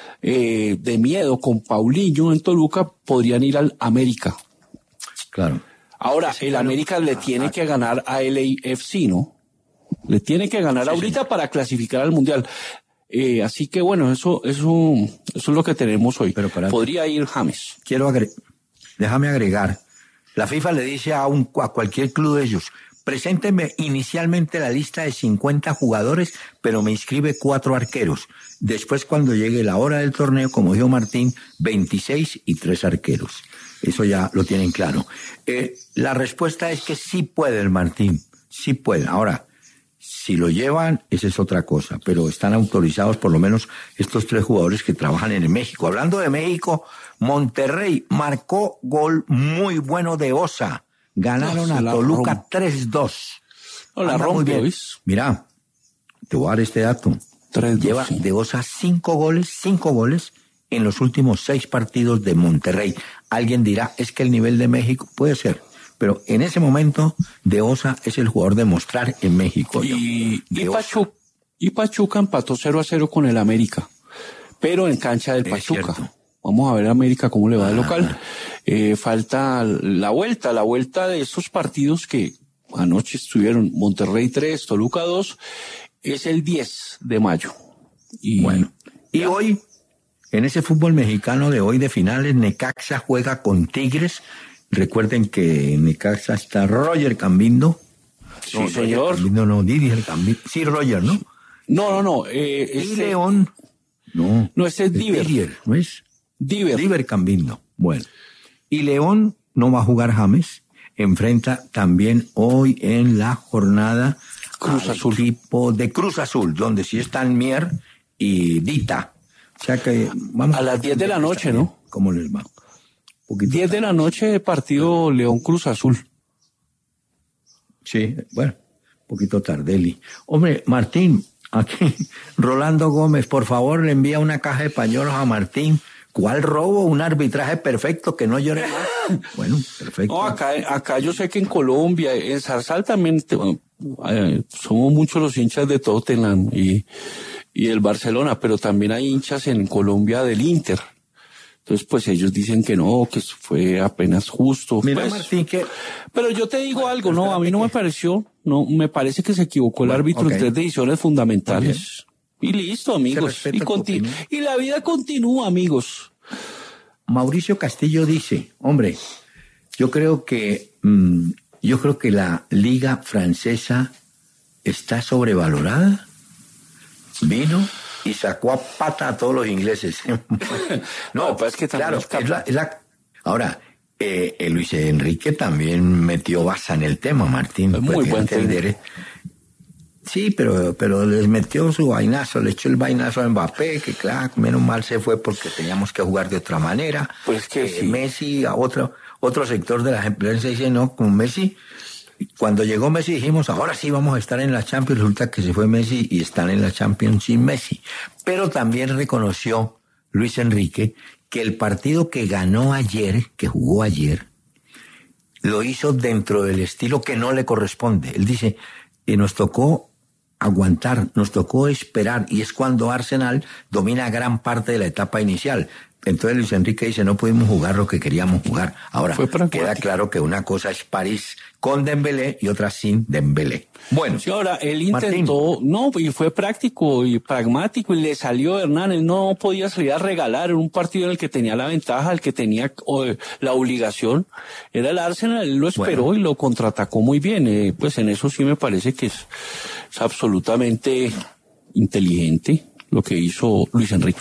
eh, de miedo con Paulinho en Toluca, podrían ir al América. Claro. Ahora, sí, el claro. América le tiene que ganar a L A F C, ¿no? Le tiene que ganar sí, ahorita sí. para clasificar al Mundial. Eh, así que bueno, eso, eso, eso es lo que tenemos hoy. Pero para podría ir James. Quiero agregar, déjame agregar. La FIFA le dice a, un, a cualquier club de ellos, preséntenme inicialmente la lista de cincuenta jugadores, pero me inscribe cuatro arqueros. Después, cuando llegue la hora del torneo, como dijo Martín, veintiséis y tres arqueros. Eso ya lo tienen claro. Eh, la respuesta es que sí pueden, Martín, sí pueden. Ahora, si lo llevan, esa es otra cosa, pero están autorizados por lo menos estos tres jugadores que trabajan en México. Hablando de México, Monterrey marcó gol muy bueno de Osa. Ganaron no, a Toluca tres dos. No, la rompe, Mira, te voy a dar este dato. tres dos, Lleva sí. de Osa cinco goles, cinco goles en los últimos seis partidos de Monterrey. Alguien dirá, es que el nivel de México puede ser. Pero en ese momento, De Osa es el jugador de mostrar en México. Y, y, Pachuca, y Pachuca empató cero a cero con el América, pero en cancha del Pachuca. Cierto. Vamos a ver a América cómo le va de local. Eh, falta la vuelta, la vuelta de estos partidos que anoche estuvieron Monterrey tres, Toluca dos, es el diez de mayo. Y bueno, y ya. Hoy, en ese fútbol mexicano de hoy de finales, Necaxa juega con Tigres. Recuerden que en Necaxa está Roger Cambindo. Sí, no, señor. Cambindo no, Didier Cambindo. Sí, Roger, ¿no? No, no, no. Eh, y este... León. No. No, ese es Diver. Didier, ¿no es? Diver. Diver Cambindo. Bueno. Y León no va a jugar James. Enfrenta también hoy en la jornada Cruz Azul. Equipo de Cruz Azul, donde sí están Mier y Dita. O sea que vamos a las diez de la noche, ¿no? ¿Cómo les va? diez de la noche, partido León Cruz Azul. Sí, bueno, un poquito Tardelli. Hombre, Martín, aquí, Rolando Gómez, por favor, le envía una caja de pañuelos a Martín. ¿Cuál robo? Un arbitraje perfecto, que no llore más. Bueno, perfecto. No, acá, acá yo sé que en Colombia, en Zarzal también, te, eh, somos muchos los hinchas de Tottenham y, y el Barcelona, pero también hay hinchas en Colombia del Inter. Entonces, pues ellos dicen que no, que fue apenas justo. Mira, pues, Martín, que... Pero yo te digo algo, no, a mí no me pareció, no, me parece que se equivocó el bueno, árbitro okay. en tres decisiones fundamentales. Y listo, amigos. Y, continu- y la vida continúa, amigos. Mauricio Castillo dice, hombre, yo creo que, mmm, yo creo que la liga francesa está sobrevalorada. Vino y sacó a pata a todos los ingleses. no, no pues es que claro, es la, es la, ahora, eh, eh, Luis Enrique también metió baza en el tema, Martín. Es muy buen entender. Sí, pero, pero les metió su vainazo, le echó el vainazo a Mbappé, que claro, menos mal se fue porque teníamos que jugar de otra manera. Pues que eh, sí. Messi, a otro, otro sector de la empresa dice, no, con Messi, cuando llegó Messi dijimos, ahora sí vamos a estar en la Champions, resulta que se fue Messi y están en la Champions sin Messi. Pero también reconoció Luis Enrique que el partido que ganó ayer, que jugó ayer, lo hizo dentro del estilo que no le corresponde. Él dice, y nos tocó aguantar, nos tocó esperar, y es cuando Arsenal domina gran parte de la etapa inicial. Entonces Luis Enrique dice, no pudimos jugar lo que queríamos jugar. Ahora, queda claro que una cosa es París con Dembélé y otra sin Dembélé. Bueno. Sí, ahora, él intentó, Martín. no, y fue práctico y pragmático, y le salió Hernán, él no podía salir a regalar en un partido en el que tenía la ventaja, el que tenía o, la obligación, era el Arsenal, él lo esperó bueno. y lo contraatacó muy bien, eh, pues en eso sí me parece que es, es absolutamente inteligente lo que hizo Luis Enrique.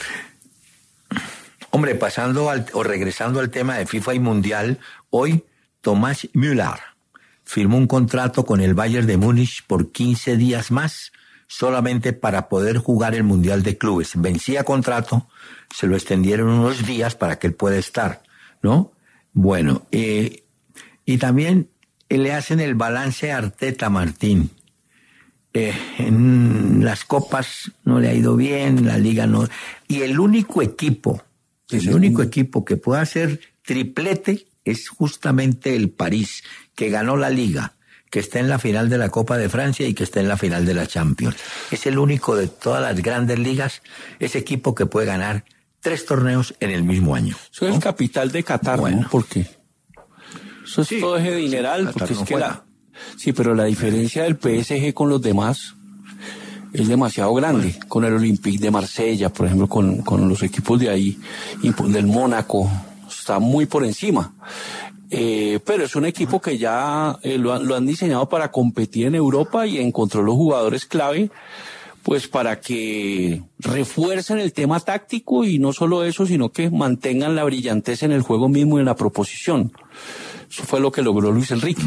Hombre, pasando al, o regresando al tema de FIFA y Mundial, hoy Thomas Müller firmó un contrato con el Bayern de Múnich por quince días más, solamente para poder jugar el Mundial de Clubes. Vencía contrato, se lo extendieron unos días para que él pueda estar, ¿no? Bueno, eh, y también eh, le hacen el balance a Arteta, Martín. Eh, en las copas no le ha ido bien, la liga no. Y el único equipo, el único equipo que puede hacer triplete es justamente el París, que ganó la Liga, que está en la final de la Copa de Francia y que está en la final de la Champions. Es el único de todas las grandes ligas, ese equipo que puede ganar tres torneos en el mismo año. Eso es ¿no? el capital de Qatar, bueno. ¿no? ¿Por qué? Eso es sí, todo ese dineral, sí, porque es no que la... Sí, pero la diferencia del P S G con los demás es demasiado grande, bueno. con el Olympique de Marsella, por ejemplo, con, con los equipos de ahí, del Mónaco, está muy por encima. Eh, pero es un equipo que ya eh, lo, lo han diseñado para competir en Europa y encontró los jugadores clave, pues para que refuercen el tema táctico y no solo eso, sino que mantengan la brillantez en el juego mismo y en la proposición. Eso fue lo que logró Luis Enrique.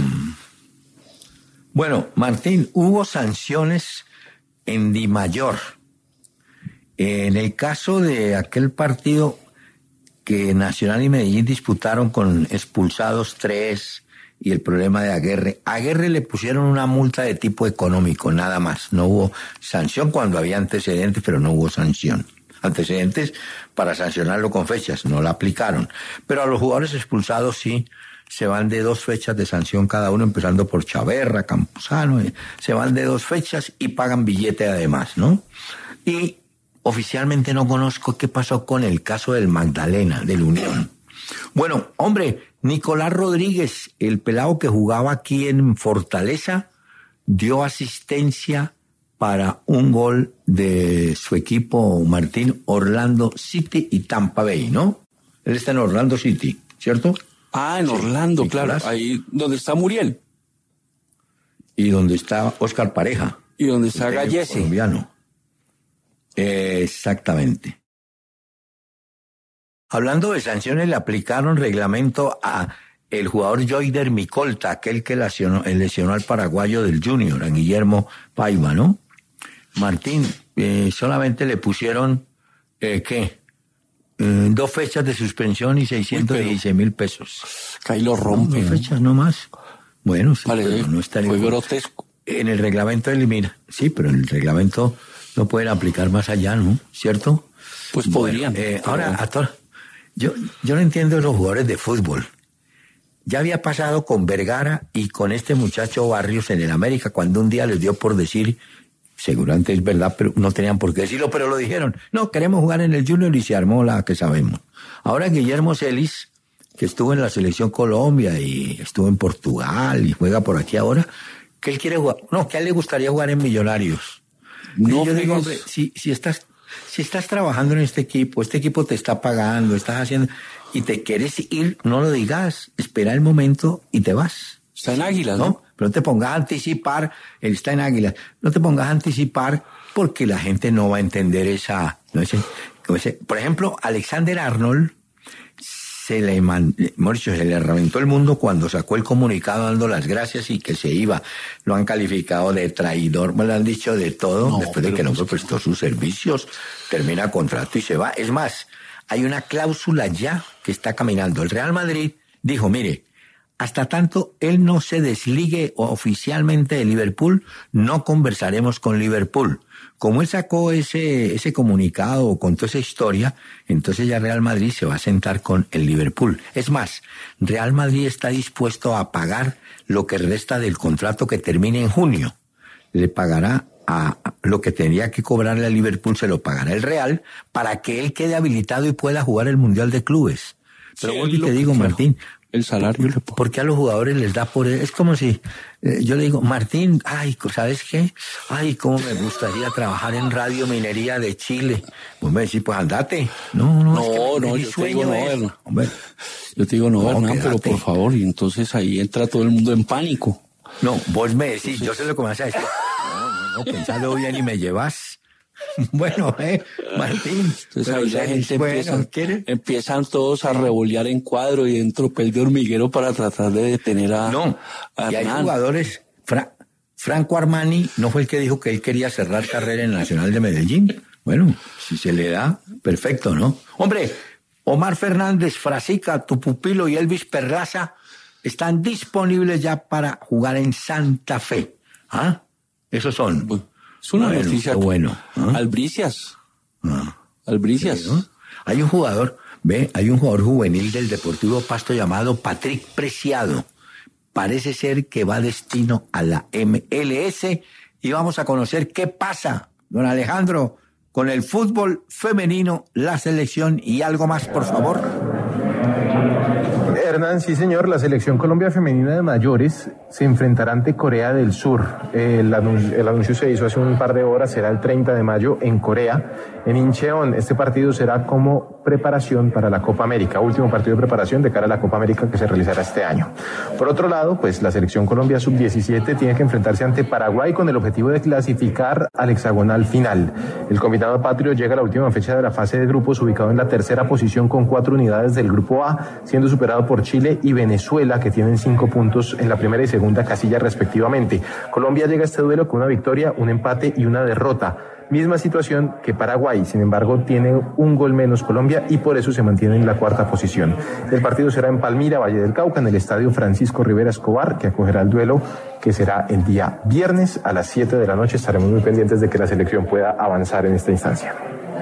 Bueno, Martín, hubo sanciones en Di Mayor. En el caso de aquel partido que Nacional y Medellín disputaron con expulsados tres y el problema de Aguerre. A Aguerre le pusieron una multa de tipo económico, nada más. No hubo sanción cuando había antecedentes, pero no hubo sanción. Antecedentes para sancionarlo con fechas, no la aplicaron. Pero a los jugadores expulsados sí se van de dos fechas de sanción cada uno, empezando por Chaverra, Campuzano, se van de dos fechas y pagan billete además, ¿no? Y oficialmente no conozco qué pasó con el caso del Magdalena, del Unión. Bueno, hombre, Nicolás Rodríguez, el pelado que jugaba aquí en Fortaleza, dio asistencia para un gol de su equipo, Martín, Orlando City y Tampa Bay, ¿no? Él está en Orlando City, ¿cierto? Ah, en Orlando, sí, claro, ahí donde está Muriel. Y donde está Oscar Pareja. Y donde está Gallese. Colombiano. Eh, exactamente. Hablando de sanciones, le aplicaron reglamento a el jugador Joyder Micolta, aquel que lesionó, lesionó al paraguayo del Junior, a Guillermo Paiva, ¿no? Martín, eh, solamente le pusieron, eh, ¿qué? Eh, dos fechas de suspensión y seiscientos dieciséis mil pesos. Que ahí lo rompe. Dos fechas nomás. Bueno, sí, vale, pero no está fue grotesco. En el reglamento elimina. Sí, pero en el reglamento no pueden aplicar más allá, ¿no? ¿Cierto? Pues podrían. Bueno, eh, pero... Ahora, a to... yo, yo no entiendo los jugadores de fútbol. Ya había pasado con Vergara y con este muchacho Barrios en el América, cuando un día les dio por decir, seguramente es verdad, pero no tenían por qué decirlo, pero lo dijeron. No, queremos jugar en el Junior y se armó la que sabemos. Ahora Guillermo Celis, que estuvo en la Selección Colombia y estuvo en Portugal y juega por aquí ahora, que él quiere jugar, no, que a él le gustaría jugar en Millonarios. No, yo digo, hombre, si, si estás, si estás trabajando en este equipo, este equipo te está pagando, estás haciendo, y te quieres ir, no lo digas, espera el momento y te vas. Está en Águilas, ¿no? ¿no? Pero no te pongas a anticipar, él está en Águilas, no te pongas a anticipar porque la gente no va a entender esa, no ese, ese, por ejemplo, Alexander Arnold se le, man, dicho, se le reventó el mundo cuando sacó el comunicado dando las gracias y que se iba. Lo han calificado de traidor, me lo han dicho de todo, no, después de que el hombre prestó sus servicios, termina contrato y se va. Es más, hay una cláusula ya que está caminando. El Real Madrid dijo, mire, hasta tanto él no se desligue oficialmente de Liverpool, no conversaremos con Liverpool. Como él sacó ese, ese comunicado o contó esa historia, entonces ya Real Madrid se va a sentar con el Liverpool. Es más, Real Madrid está dispuesto a pagar lo que resta del contrato que termine en junio. Le pagará a lo que tendría que cobrarle a Liverpool, se lo pagará el Real para que él quede habilitado y pueda jugar el Mundial de Clubes. Pero sí, vuelvo y te digo, Martín, el salario. ¿Por qué a los jugadores les da por... Es como si eh, yo le digo, Martín, ay, ¿sabes qué? Ay, cómo me gustaría trabajar en Radio Minería de Chile. Pues me decís, pues andate. No, no, no, es que no, yo te digo no, Hernán. Hombre, yo te digo no, no Hernán, pero por favor, y entonces ahí entra todo el mundo en pánico. No, vos me decís, entonces, yo sé lo que me vas a decir. No, no, no, pensalo bien y me llevas. Bueno, eh, Martín. Entonces ahí la gente bueno, empiezan, empiezan todos a revolear en cuadro y en tropel de hormiguero para tratar de detener a No, a y hay jugadores. Fra, Franco Armani no fue el que dijo que él quería cerrar carrera en el Nacional de Medellín. Bueno, si se le da, perfecto, ¿no? Hombre, Omar Fernández, Frasica, tu pupilo y Elvis Perlaza están disponibles ya para jugar en Santa Fe. ¿Ah? Esos son... Bueno. Es una bueno, noticia bueno. ¿Ah? Albricias. Ah. Albricias. Sí, ¿no? Hay un jugador, ve, hay un jugador juvenil del Deportivo Pasto llamado Patrick Preciado. Parece ser que va destino a la M L S y vamos a conocer qué pasa, don Alejandro, con el fútbol femenino, la selección y algo más, por favor. Hernán, sí señor, la selección Colombia femenina de mayores se enfrentará ante Corea del Sur. El anuncio, el anuncio se hizo hace un par de horas, será el treinta de mayo en Corea, en Incheon. Este partido será como preparación para la Copa América, último partido de preparación de cara a la Copa América que se realizará este año. Por otro lado, pues la selección Colombia sub diecisiete tiene que enfrentarse ante Paraguay con el objetivo de clasificar al hexagonal final. El combinado patrio llega a la última fecha de la fase de grupos ubicado en la tercera posición con cuatro unidades del grupo A, siendo superado por Chile y Venezuela, que tienen cinco puntos en la primera y segunda casilla respectivamente. Colombia llega a este duelo con una victoria, un empate y una derrota. Misma situación que Paraguay, sin embargo, tiene un gol menos Colombia y por eso se mantiene en la cuarta posición. El partido será en Palmira, Valle del Cauca, en el estadio Francisco Rivera Escobar, que acogerá el duelo, que será el día viernes a las siete de la noche. Estaremos muy pendientes de que la selección pueda avanzar en esta instancia.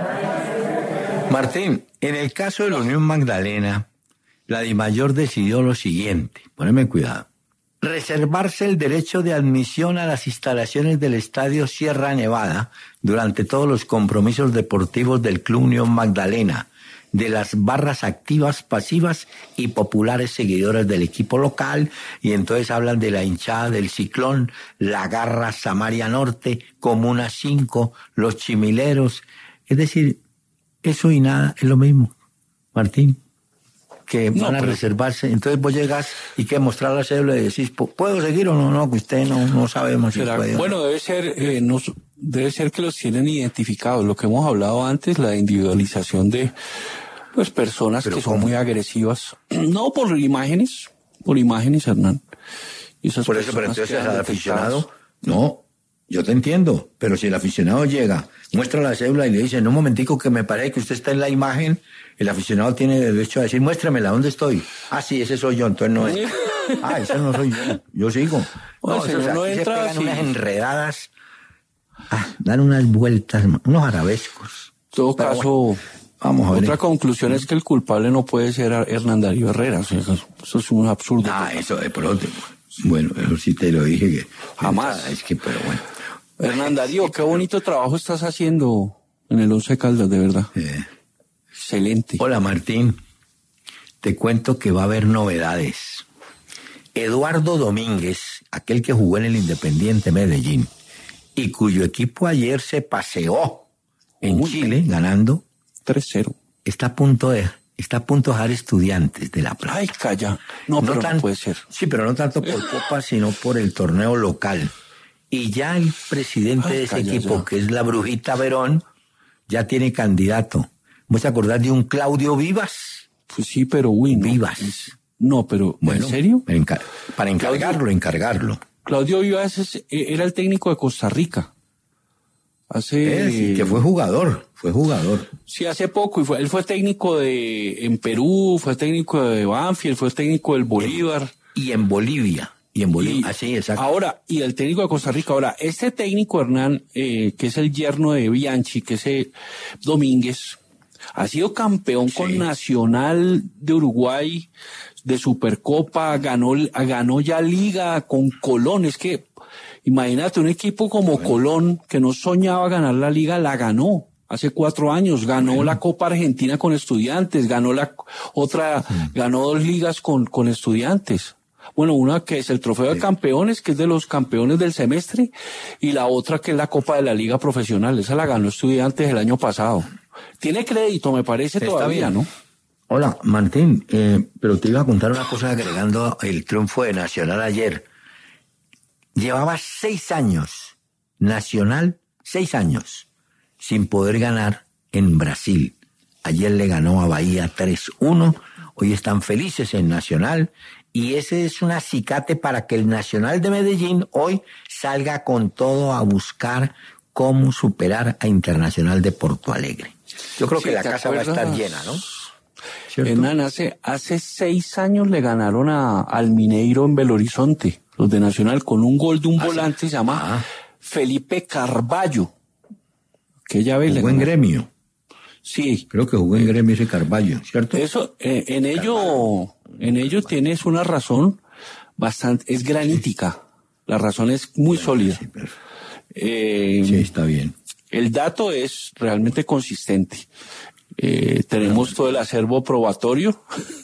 Martín, en el caso de la Unión Magdalena, la DIMAYOR decidió lo siguiente, poneme cuidado, reservarse el derecho de admisión a las instalaciones del Estadio Sierra Nevada durante todos los compromisos deportivos del Club Unión Magdalena, de las barras activas, pasivas y populares seguidoras del equipo local, y entonces hablan de la hinchada del Ciclón, la Garra Samaria Norte, Comuna cinco, los Chimileros, es decir, eso y nada es lo mismo, Martín. Que van no, a pero... reservarse, entonces vos llegas y que mostrar la cédula y decís, ¿puedo seguir o no? No, que usted no, no sabemos si puede. Bueno, debe ser, eh, no, debe ser que los tienen identificados, lo que hemos hablado antes, la individualización de pues personas pero que son ¿cómo? Muy agresivas, no por imágenes, por imágenes, Hernán. Y esas por eso, pero entonces al aficionado, no, yo te entiendo, pero si el aficionado llega, muestra la cédula y le dice, en un momentico que me parece que usted está en la imagen, el aficionado tiene derecho a decir, muéstramela, ¿dónde estoy? Ah, sí, ese soy yo, entonces no es. Ah, ese no soy yo, yo sigo. No, no, señor, no entra, se pegan sí. unas enredadas, ah, dan unas vueltas, unos arabescos. En todo pero caso, bueno, vamos a ver. Otra conclusión es que el culpable no puede ser Hernán Darío Herrera, o sea, eso es un absurdo. Ah, eso de pronto. Bueno, eso sí te lo dije que... Jamás. Es que, pero bueno. Hernán Darío, qué bonito trabajo estás haciendo en el Once Caldas, de verdad. Eh. Excelente. Hola Martín, te cuento que va a haber novedades. Eduardo Domínguez, aquel que jugó en el Independiente Medellín y cuyo equipo ayer se paseó en Uy, Chile ganando tres cero. Está a punto de está a punto de dejar Estudiantes de La Plata. Ay, calla. No, no, pero tan, no puede ser. Sí, pero no tanto por Copa, sino por el torneo local. y ya el presidente Ay, de ese calla equipo, ya. que es la Brujita Verón, ya tiene candidato. ¿Vos te acordás de un Claudio Vivas? Pues sí, pero uy, no. Vivas. No, pero Bueno, ¿en serio? encar- para encargarlo, encargarlo. Claudio Vivas es- era el técnico de Costa Rica. Hace... Eh, sí, que fue jugador, fue jugador. Sí, hace poco. Y fue, él fue técnico de en Perú, fue técnico de Banfield, fue técnico del Bolívar. Y en Bolivia. Y en Bolivia, Y así, exacto. Ahora, y el técnico de Costa Rica. Ahora, este técnico, Hernán, eh, que es el yerno de Bianchi, que es eh, Domínguez, ha sido campeón Sí. con Nacional de Uruguay, de Supercopa, ganó, ganó ya Liga con Colón. Es que, imagínate, un equipo como Colón, que no soñaba ganar la Liga, la ganó. Hace cuatro años ganó la Copa Argentina con Estudiantes, ganó la otra, ganó dos ligas con, con Estudiantes. Bueno, una que es el Trofeo de Campeones, que es de los campeones del semestre, y la otra que es la Copa de la Liga Profesional. Esa la ganó Estudiantes el año pasado. Tiene crédito, me parece, Está todavía, bien. ¿no? Hola, Martín, eh, pero te iba a contar una cosa agregando el triunfo de Nacional ayer. Llevaba seis años, Nacional, seis años, sin poder ganar en Brasil. Ayer le ganó a Bahía tres uno, hoy están felices en Nacional, y ese es un acicate para que el Nacional de Medellín hoy salga con todo a buscar cómo superar a Internacional de Porto Alegre. Yo creo Sí, que la ¿te casa va a estar acuerdas? llena, ¿no? ¿Cierto? Hernán, hace, hace seis años le ganaron a, al Mineiro en Belo Horizonte, los de Nacional, con un gol de un Ah, sí. volante, se llama Ah. Felipe Carballo. Que ya ves, le Jugó en ganó. gremio. Sí, Creo que jugó en gremio ese Carballo, ¿cierto? eso, eh, en ello, en ello tienes una razón bastante, es granítica. La razón es muy sólida. Sí, perfecto. Eh, Sí, está bien. El dato es realmente consistente. Eh, tenemos todo el acervo probatorio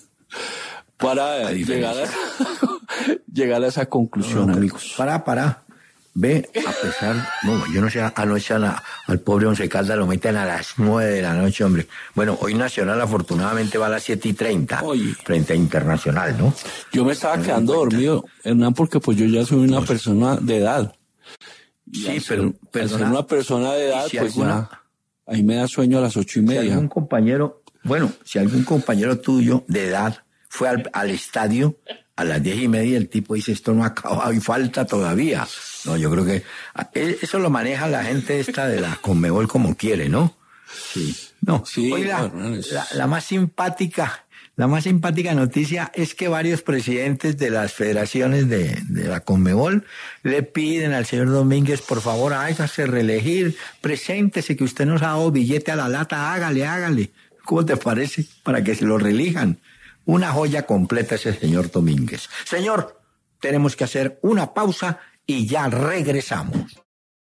para A llegar diferencia. a, llegar a esa conclusión, No, amigos. Para, para. Ve, a pesar, no, yo no sé, anoche a la- al pobre Once Caldas lo meten a las nueve de la noche, hombre. Bueno, hoy Nacional afortunadamente va a las siete y treinta, Oye. frente a Internacional, ¿no? Yo me estaba quedando dormido, Hernán, porque pues yo ya soy una persona de edad. Y Sí, al pero, ser, al perdona, ser una persona de edad, si pues alguna- ya, ahí me da sueño a las ocho y Si media. algún compañero, bueno, si algún compañero tuyo de edad fue al, al estadio a las diez y media, el tipo dice, esto no ha acabado y falta todavía. No, yo creo que ah, e- eso lo maneja la gente esta de la Conmebol como quiere, ¿no? Sí. No, Sí, oiga, bueno, es- la, la más simpática, la más simpática noticia es que varios presidentes de las federaciones de, de la Conmebol le piden al señor Domínguez, por favor, hágase reelegir, preséntese, que usted nos ha dado billete a la lata, hágale, hágale. ¿Cómo te parece? Para que se lo reelijan. Una joya completa ese señor Domínguez. Señor, tenemos que hacer una pausa y ya regresamos.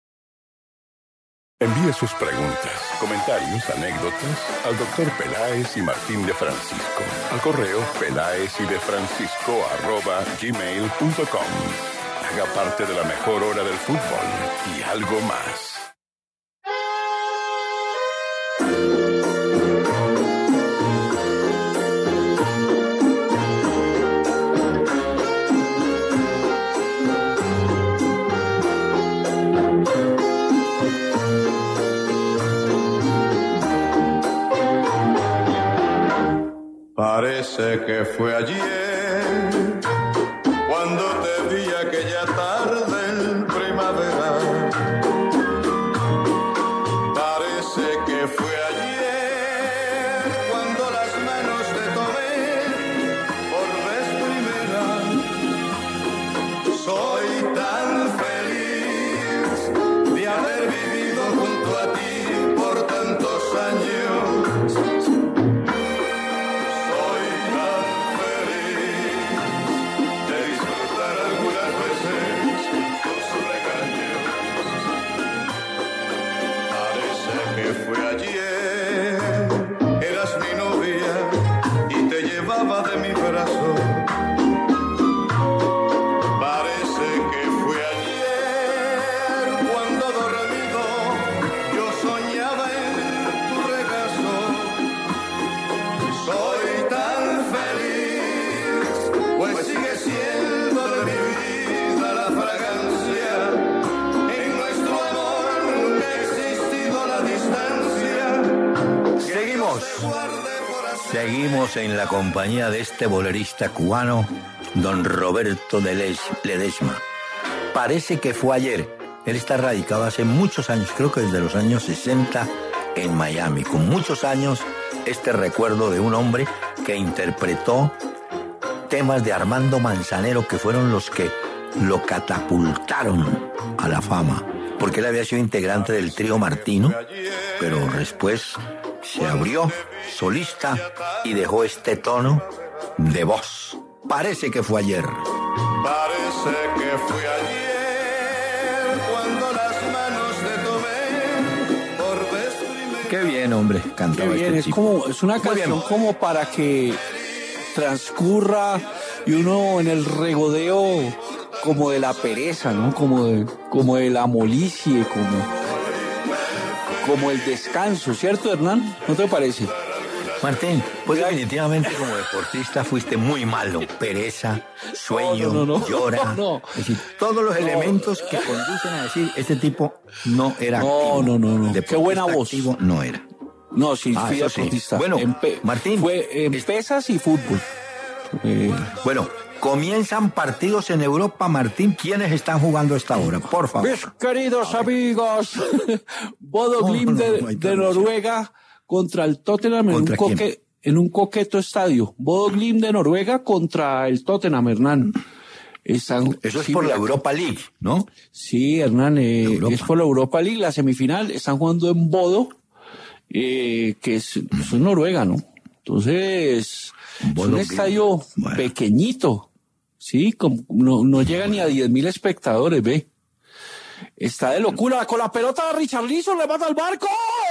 Envíe sus preguntas, comentarios, anécdotas al doctor Peláez y Martín de Francisco. Al correo peláez y de Francisco arroba gmail punto com. Haga parte de la mejor hora del fútbol y algo más. Parece que fue ayer cuando te vi aquella tarde en primavera. Parece que fue ayer cuando las manos te tomé por vez primera. Soy tan feliz de haber vivido junto a ti por tantos años. Seguimos en la compañía de este bolerista cubano, don Roberto de Les- Ledesma. Parece que fue ayer. Él está radicado hace muchos años, creo que desde los años sesenta en Miami. Con muchos años, este recuerdo de un hombre que interpretó temas de Armando Manzanero que fueron los que lo catapultaron a la fama. Porque él había sido integrante del trío Martino, pero después se abrió solista y dejó este tono de voz. Parece que fue ayer. Parece que fue ayer cuando las manos te tomé por vez primera. Qué bien, hombre, Qué cantaba bien, este es tipo. como, es una Muy bien. canción como para que transcurra y uno en el regodeo como de la pereza, ¿no? Como de, como de la molicie, como, como el descanso, ¿cierto, Hernán? ¿No te parece? Martín, pues definitivamente como deportista fuiste muy malo. Pereza, sueño, No, no, no, llora. no, no. Es decir, todos los elementos que conducen a decir este tipo no era No, activo. no, no, no. Qué Deportista buena voz. activo no era. No, sí, Ah, fui eso sí. deportista. Bueno, En pe- Martín, Fue en es- pesas y fútbol. Eh, Bueno, comienzan partidos en Europa, Martín. ¿Quiénes están jugando a esta hora? Por favor. Mis queridos amigos, Bodo No, Glimt no, de, no hay de transmisión. Noruega contra el Tottenham en un, ¿Contra quién? coque- en un coqueto estadio. Bodo Glimt de Noruega contra el Tottenham, Hernán. Están, Eso es sí, por la mira, Europa League, ¿no? Sí, Hernán, eh, Europa. es por la Europa League, la semifinal. Están jugando en Bodo, eh, que es, eso es Noruega, ¿no? Entonces, es Bodo un Glimt. estadio Bueno. pequeñito, ¿sí? Como- no, no llega ni a diez mil espectadores, ve. Está de locura. Con la pelota de Richarlison le mata al barco.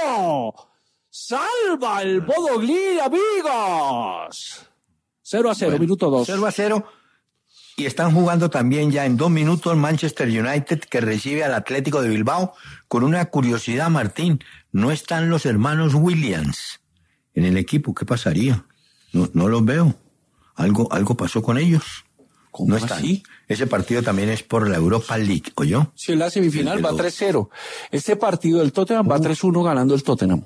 ¡Salva el Bodo Glimt, amigos! cero a cero, Bueno, minuto dos. cero a cero. Y están jugando también ya en dos minutos Manchester United, que recibe al Atlético de Bilbao. Con una curiosidad, Martín, no están los hermanos Williams en el equipo. ¿Qué pasaría? No, no los veo. Algo, algo pasó con ellos. ¿Cómo No están. así? Ese partido también es por la Europa League, ¿oyó? Si en la semifinal El de va los- tres cero. Este partido del Tottenham va tres uno ganando el Tottenham.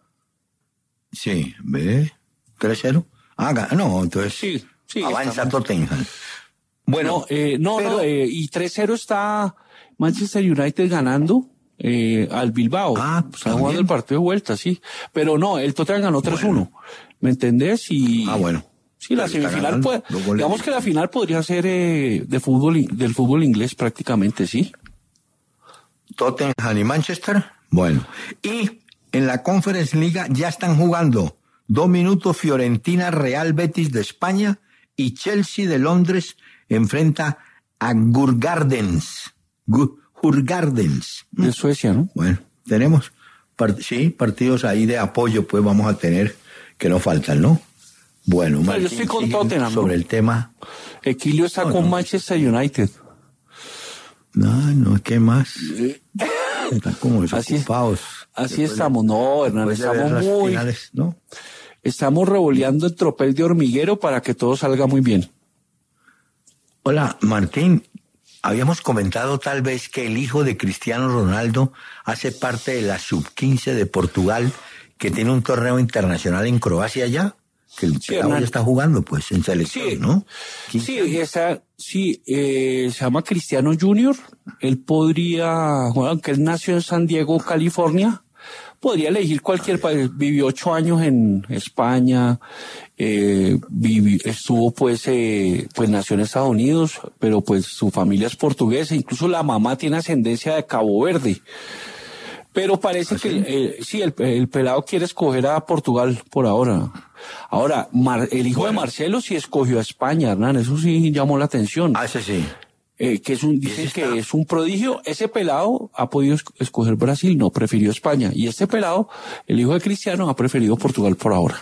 Sí, ¿ve? tres cero. Ah, ga- no, entonces Sí, sí, avanza estamos- Tottenham. Bueno, No, eh, no, pero- no, eh, y tres cero está Manchester United ganando eh, al Bilbao. Ah, Está también. jugando el partido de vuelta, sí. Pero no, el Tottenham ganó tres uno. ¿Me entendés? Y Ah, bueno. sí, la Pero está semifinal ganando, puede, dos goles. digamos que la final podría ser eh, de fútbol, in- del fútbol inglés prácticamente, sí. Tottenham y Manchester. Bueno, y en la Conference League ya están jugando dos minutos Fiorentina, Real Betis de España y Chelsea de Londres enfrenta a Gurgardens. Gurgardens. De Suecia, ¿no? Bueno, tenemos, part- sí, partidos ahí de apoyo, pues vamos a tener que no faltan, ¿no? Bueno, yo Martín, estoy con sigue Tottenham, sobre ¿no? el tema. Equilio está No, con no. Manchester United. No, no, ¿qué más? Están como Así- desocupados. Así Después de- estamos, no, Hernán, después de ver estamos las muy, finales, ¿no? estamos revoleando el tropel de hormiguero para que todo salga muy bien. Hola, Martín. Habíamos comentado tal vez que el hijo de Cristiano Ronaldo hace parte de la sub quince de Portugal, que tiene un torneo internacional en Croacia ya, que el Sí, pelado Hernán. ya está jugando pues en selección, Sí. ¿no? Sí, esa, sí, eh, se llama Cristiano Junior. Él podría, bueno, aunque él nació en San Diego, California, podría elegir cualquier país. Vivió ocho años en España, eh, vivi- estuvo pues, eh, pues nació en Estados Unidos, pero pues su familia es portuguesa, incluso la mamá tiene ascendencia de Cabo Verde. Pero parece que eh, sí, el, el pelado quiere escoger a Portugal por ahora. Ahora, Mar- el hijo de Marcelo sí escogió a España, Hernán, eso sí llamó la atención. Ah, ese sí. Eh, que es un, dicen que es un prodigio. Ese pelado ha podido esc- escoger Brasil, no, prefirió España. Y este pelado, el hijo de Cristiano, ha preferido Portugal por ahora.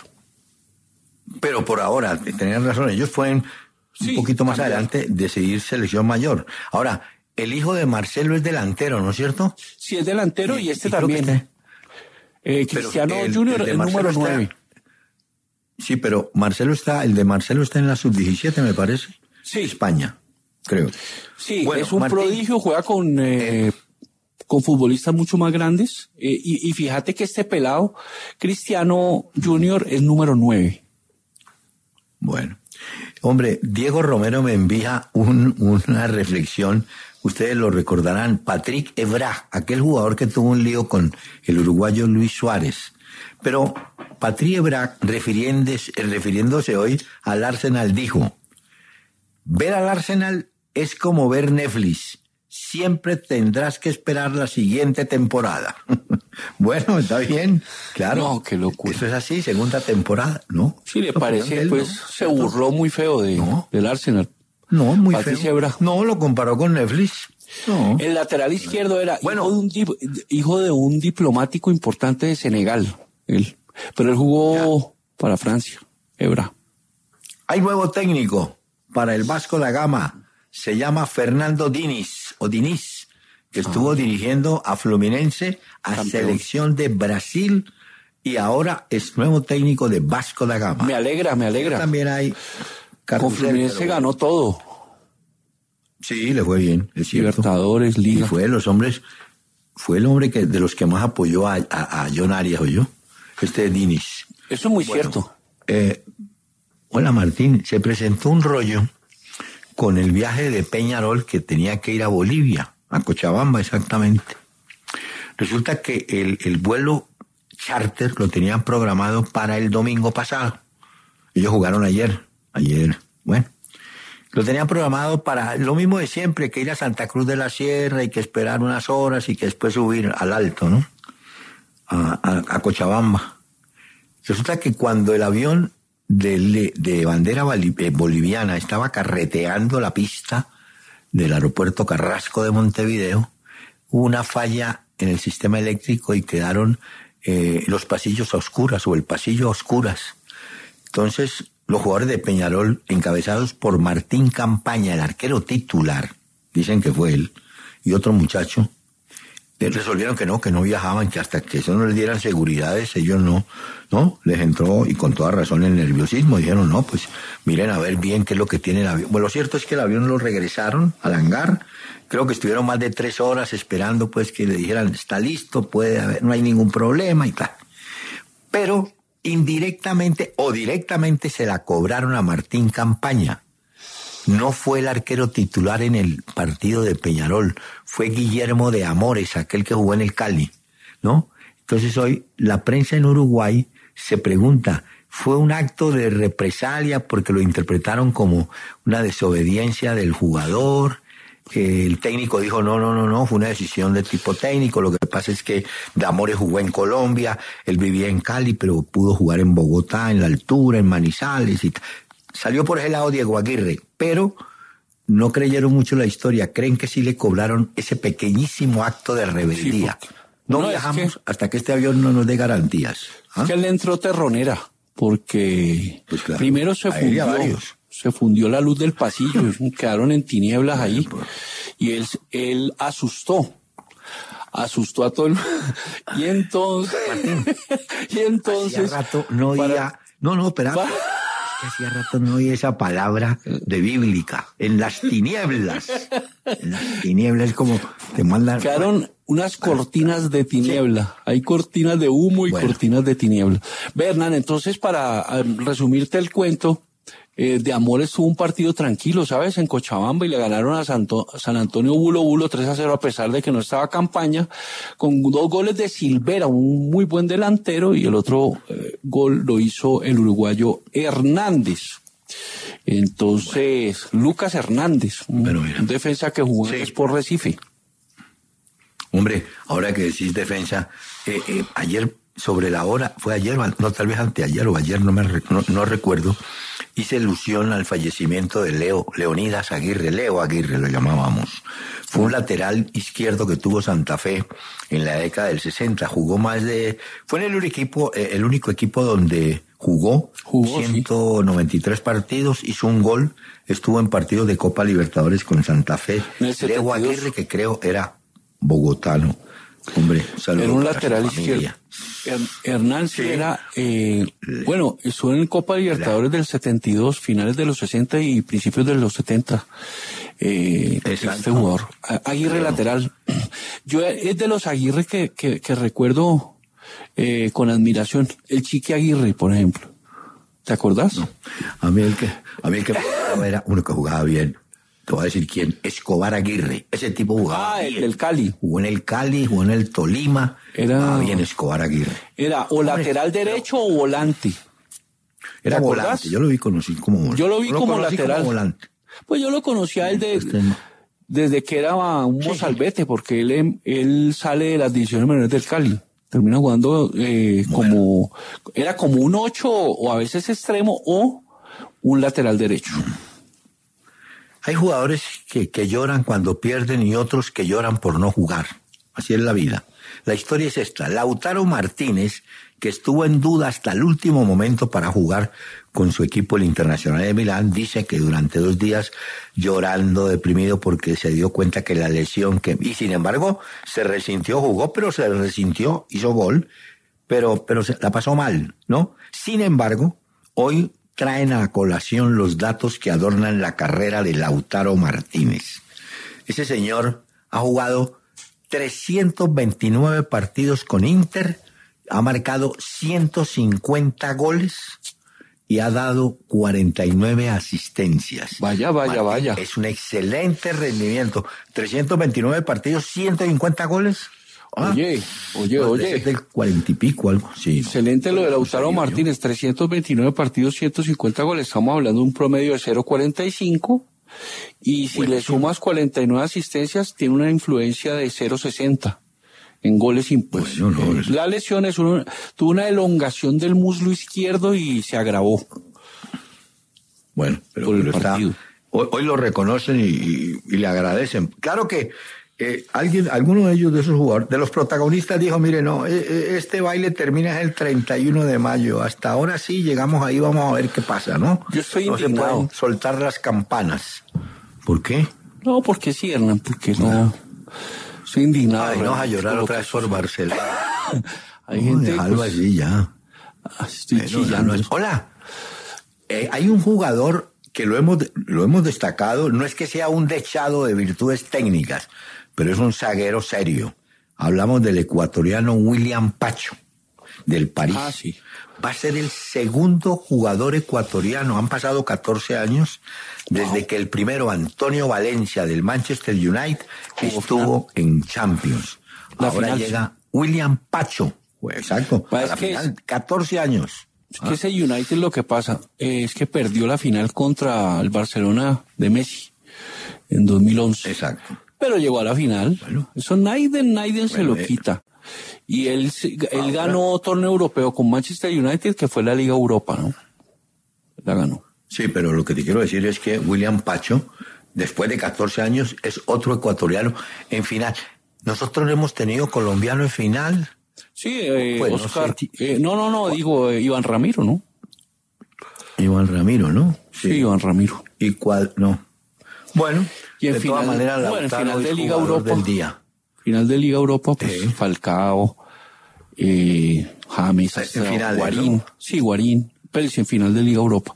Pero por ahora, tenían razón, ellos pueden Sí, un poquito más cambiar. adelante decidir selección mayor. Ahora, el hijo de Marcelo es delantero, ¿no es cierto? Sí, es delantero y, este y creo que también. este- Eh, Pero Cristiano el- Junior, el de el, Marcelo número está- nueve. Sí, pero Marcelo está, el de Marcelo está en la sub diecisiete, me parece. Sí. España, creo. Sí, Bueno, es un Martín. prodigio, juega con, eh, con futbolistas mucho más grandes. Eh, y, y fíjate que este pelado, Cristiano Junior, es número nueve. Bueno, hombre, Diego Romero me envía un, una reflexión. Ustedes lo recordarán, Patrick Evra, aquel jugador que tuvo un lío con el uruguayo Luis Suárez. Pero Patrick Evra, refiriéndose, refiriéndose hoy al Arsenal, dijo: ver al Arsenal es como ver Netflix. Siempre tendrás que esperar la siguiente temporada. Bueno, está bien, claro. No, qué locura. Eso es así, segunda temporada, ¿no? Sí, le No, parece, él, pues, ¿no? se burló muy feo de, No. del Arsenal. No, muy Patrick feo. Evra. No, lo comparó con Netflix. No. El lateral izquierdo era Bueno. hijo, de un, dip- hijo de un diplomático importante de Senegal, él. Pero él jugó para Francia, Evra. Hay nuevo técnico para el Vasco da Gama. Se llama Fernando Diniz, o Diniz, que estuvo ah. dirigiendo a Fluminense, a Campeón. Selección de Brasil, y ahora es nuevo técnico de Vasco da Gama. Me alegra, me alegra. También hay... Con Fluminense pero... ganó todo. Sí, le fue bien, es cierto. Libertadores, Liga. Y fue de los hombres, fue el hombre que de los que más apoyó a, a, a John Arias, ¿oyó? Este Diniz. Eso es muy bueno, cierto. Eh, hola Martín, se presentó un rollo con el viaje de Peñarol que tenía que ir a Bolivia, a Cochabamba exactamente. Resulta que el, el vuelo charter lo tenían programado para el domingo pasado. Ellos jugaron ayer, ayer, bueno. Lo tenían programado para lo mismo de siempre, que ir a Santa Cruz de la Sierra y que esperar unas horas y que después subir al alto, ¿no? A, a, a Cochabamba. Resulta que cuando el avión de, de bandera boliviana estaba carreteando la pista del aeropuerto Carrasco de Montevideo, hubo una falla en el sistema eléctrico y quedaron eh, los pasillos a oscuras o el pasillo a oscuras. Entonces, los jugadores de Peñarol, encabezados por Martín Campaña, el arquero titular, dicen que fue él, y otro muchacho, resolvieron que no, que no viajaban, que hasta que eso no les dieran seguridades, ellos no, no, les entró, y con toda razón, el nerviosismo. Dijeron, no, pues miren a ver bien qué es lo que tiene el avión. Bueno, lo cierto es que el avión lo regresaron al hangar, creo que estuvieron más de tres horas esperando pues que le dijeran, está listo, puede haber, no hay ningún problema y tal. Pero indirectamente o directamente se la cobraron a Martín Campaña. No fue el arquero titular en el partido de Peñarol, fue Guillermo de Amores, aquel que jugó en el Cali, ¿no? Entonces hoy la prensa en Uruguay se pregunta, ¿fue un acto de represalia porque lo interpretaron como una desobediencia del jugador? Que el técnico dijo, no, no, no, no, fue una decisión de tipo técnico, lo que pasa es que de Amores jugó en Colombia, él vivía en Cali, pero pudo jugar en Bogotá, en la altura, en Manizales y tal. Salió por ese lado Diego Aguirre, pero no creyeron mucho la historia. Creen que sí le cobraron ese pequeñísimo acto de rebeldía. Sí, no, no viajamos es que, hasta que este avión no nos dé garantías. ¿Ah? Es que él entró terronera, porque pues claro, primero se fundió, se fundió la luz del pasillo, quedaron en tinieblas ahí, y él, él asustó. Asustó a todo el... y entonces... y entonces... Hacía rato no oía... Para, no, no, espera. Para, hacía rato no oí esa palabra de bíblica, en las tinieblas. En las tinieblas es como te mandan... Quedaron unas cortinas de tiniebla. Sí. Hay cortinas de humo y bueno. cortinas de tiniebla. Bernán, entonces para resumirte el cuento, eh, de Amores tuvo un partido tranquilo, ¿sabes? En Cochabamba, y le ganaron a Santo, San Antonio Bulo Bulo tres a cero a pesar de que no estaba Campaña, con dos goles de Silvera, un muy buen delantero, y el otro eh, gol lo hizo el uruguayo Hernández. Entonces, bueno. Lucas Hernández, un, un defensa que jugó sí. en Sport Recife. Hombre, ahora que decís defensa, eh, eh, ayer sobre la hora, fue ayer, no, tal vez anteayer o ayer, no me no, no recuerdo, hice alusión al fallecimiento de Leo, Leonidas Aguirre, Leo Aguirre lo llamábamos. Fue un lateral izquierdo que tuvo Santa Fe en la década del sesenta, jugó más de, fue en el equipo, eh, el único equipo donde jugó, jugó ciento noventa y tres sí. partidos, hizo un gol, estuvo en partidos de Copa Libertadores con Santa Fe. Leo Aguirre, que creo era bogotano. Hombre, saludos Era un para lateral su familia. izquierdo. Her- Hernán sí Sí. era, eh, bueno, estuvo en Copa Libertadores del setenta y dos, finales de los sesenta y principios de los setenta. Eh, Exacto. este jugador. A- Aguirre lateral. Yo es de los Aguirre que, que, que recuerdo eh, con admiración. El Chiqui Aguirre, por ejemplo. ¿Te acordás? No. A mí el que, a mí el que me gustaba era uno que jugaba bien. Te voy a decir quién. Escobar Aguirre. Ese tipo jugaba Ah, el bien. del Cali. Jugó en el Cali, jugó en el Tolima. Era- Jugaba bien Escobar Aguirre. Era o lateral derecho o volante. Era ¿Te acordás? volante. Yo lo vi conocí como volante. Yo lo vi como conocí lateral. volante. Pues yo lo conocía a él de, Este no. desde que era un mozalbete, porque él, em- él sale de las divisiones menores del Cali. Termina jugando eh, como, era como un ocho o a veces extremo o un lateral derecho. Hay jugadores que, que lloran cuando pierden y otros que lloran por no jugar. Así es la vida. La historia es esta. Lautaro Martínez, que estuvo en duda hasta el último momento para jugar con su equipo, el Internacional de Milán, dice que durante dos días llorando, deprimido, porque se dio cuenta que la lesión que... Y sin embargo, se resintió, jugó, pero se resintió, hizo gol, pero, pero se la pasó mal, ¿no? Sin embargo, hoy traen a colación los datos que adornan la carrera de Lautaro Martínez. Ese señor ha jugado trescientos veintinueve partidos con Inter, ha marcado ciento cincuenta goles y ha dado cuarenta y nueve asistencias. Vaya, vaya, Martín, vaya. Es un excelente rendimiento. trescientos veintinueve partidos, ciento cincuenta goles. Ah, Oye, oye, pues oye. debe ser del cuarenta y pico, algo. Sí. Excelente lo de Lautaro Serio, Martínez, trescientos veintinueve partidos, ciento cincuenta goles. Estamos hablando de un promedio de cero punto cuarenta y cinco. Y si le sumas cuarenta y nueve asistencias, tiene una influencia de cero punto sesenta en goles impuestos. Bueno, no, es- La lesión es una, tuvo una elongación del muslo izquierdo y se agravó. Bueno, pero, por el pero está, partido. hoy, hoy lo reconocen y, y- y le agradecen. Claro que eh, alguien, alguno de ellos, de esos jugadores, de los protagonistas, dijo, mire, no, eh, eh, este baile termina el treinta y uno de mayo. Hasta ahora sí, llegamos ahí, vamos a ver qué pasa, ¿no? Yo estoy no se indignado. pueden soltar las campanas. ¿Por qué? No, porque sí, Hernán, porque no. Estoy indignado. Ay, no vas a realmente llorar con lo otra que vez por sucede. Barcelona. Hay No, gente, déjalo pues, allí ya. ah, estoy Bueno, chillando. no es- Hola. Eh, hay un jugador que lo hemos, lo hemos destacado, no es que sea un dechado de virtudes técnicas, pero es un zaguero serio. Hablamos del ecuatoriano William Pacho, del París. Ah, sí. Va a ser el segundo jugador ecuatoriano. Han pasado catorce años desde que el primero, Antonio Valencia, del Manchester United, estuvo en Champions. La Ahora final, llega William Pacho. Exacto. Pa, a es la que final, catorce años. Es que ese United lo que pasa eh, es que perdió la final contra el Barcelona de Messi en dos mil once. Exacto. Pero llegó a la final. Bueno. Eso nadie, nadie se Bueno, lo eh. quita. Y él, se- él Ahora. ganó torneo europeo con Manchester United, que fue la Liga Europa, ¿no? La ganó. Sí, pero lo que te quiero decir es que William Pacho, después de catorce años, es otro ecuatoriano en final. Nosotros no hemos tenido colombiano en final. Sí, eh, Pues, no Oscar. sé. eh, no, no, no, digo eh, Iván Ramiro, ¿no? Iván Ramiro, ¿no? Sí, Iván Ramiro. ¿Y cuál? No. Bueno, Y en de final- todas maneras, bueno, en Lautaro final de es Liga jugador Europa. del día. Final de Liga Europa, pues Sí. Falcao, eh, James, En hasta finales, Guarín. ¿no? Sí, Guarín, pero es en final de Liga Europa.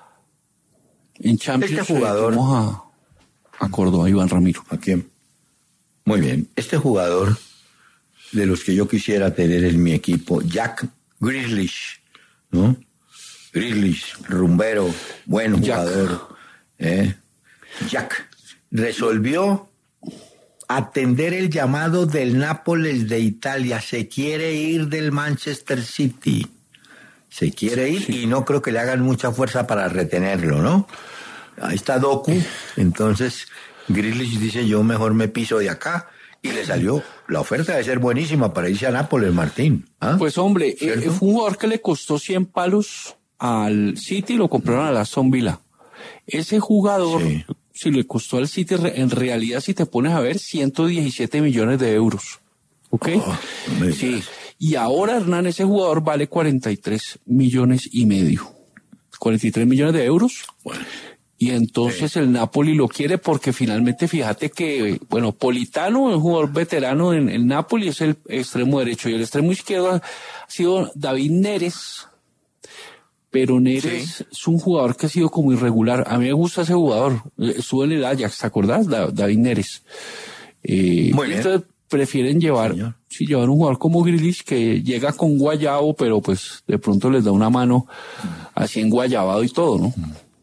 En Champions Este jugador- eh, tuvimos a, a Córdoba, Iván Ramiro. ¿A quién? Muy bien. Este jugador, de los que yo quisiera tener en mi equipo, Jack Grealish, ¿no? Grealish, rumbero, buen Jack. jugador. ¿eh? Jack resolvió atender el llamado del Nápoles de Italia. Se quiere ir del Manchester City. Se quiere ir y no creo que le hagan mucha fuerza para retenerlo, ¿no? Ahí está Doku. Entonces, Grealish dice, yo mejor me piso de acá. Y le salió, la oferta debe ser buenísima para irse a Nápoles, Martín. ¿Ah? Pues hombre, eh, ¿Cierto? fue un jugador que le costó cien palos al City y lo compraron a la Aston Villa. Ese jugador, Sí. si le costó al City, re- en realidad, si te pones a ver, ciento diecisiete millones de euros. ¿Ok? Oh, no me sí. digas. Y ahora, Hernán, ese jugador vale cuarenta y tres millones y medio. cuarenta y tres millones de euros. Bueno. Y entonces sí. el Napoli lo quiere porque finalmente fíjate que, bueno, Politano, un jugador veterano en el Napoli, es el extremo derecho y el extremo izquierdo ha sido David Neres. Pero Neres sí. es un jugador que ha sido como irregular. A mí me gusta ese jugador. Estuvo en el Ajax, ¿te acordás? David Neres. Eh, Muy bien. Entonces prefieren llevar, sí, sí, llevar un jugador como Grealish que llega con guayabo, pero pues de pronto les da una mano así en guayabado y todo, ¿no?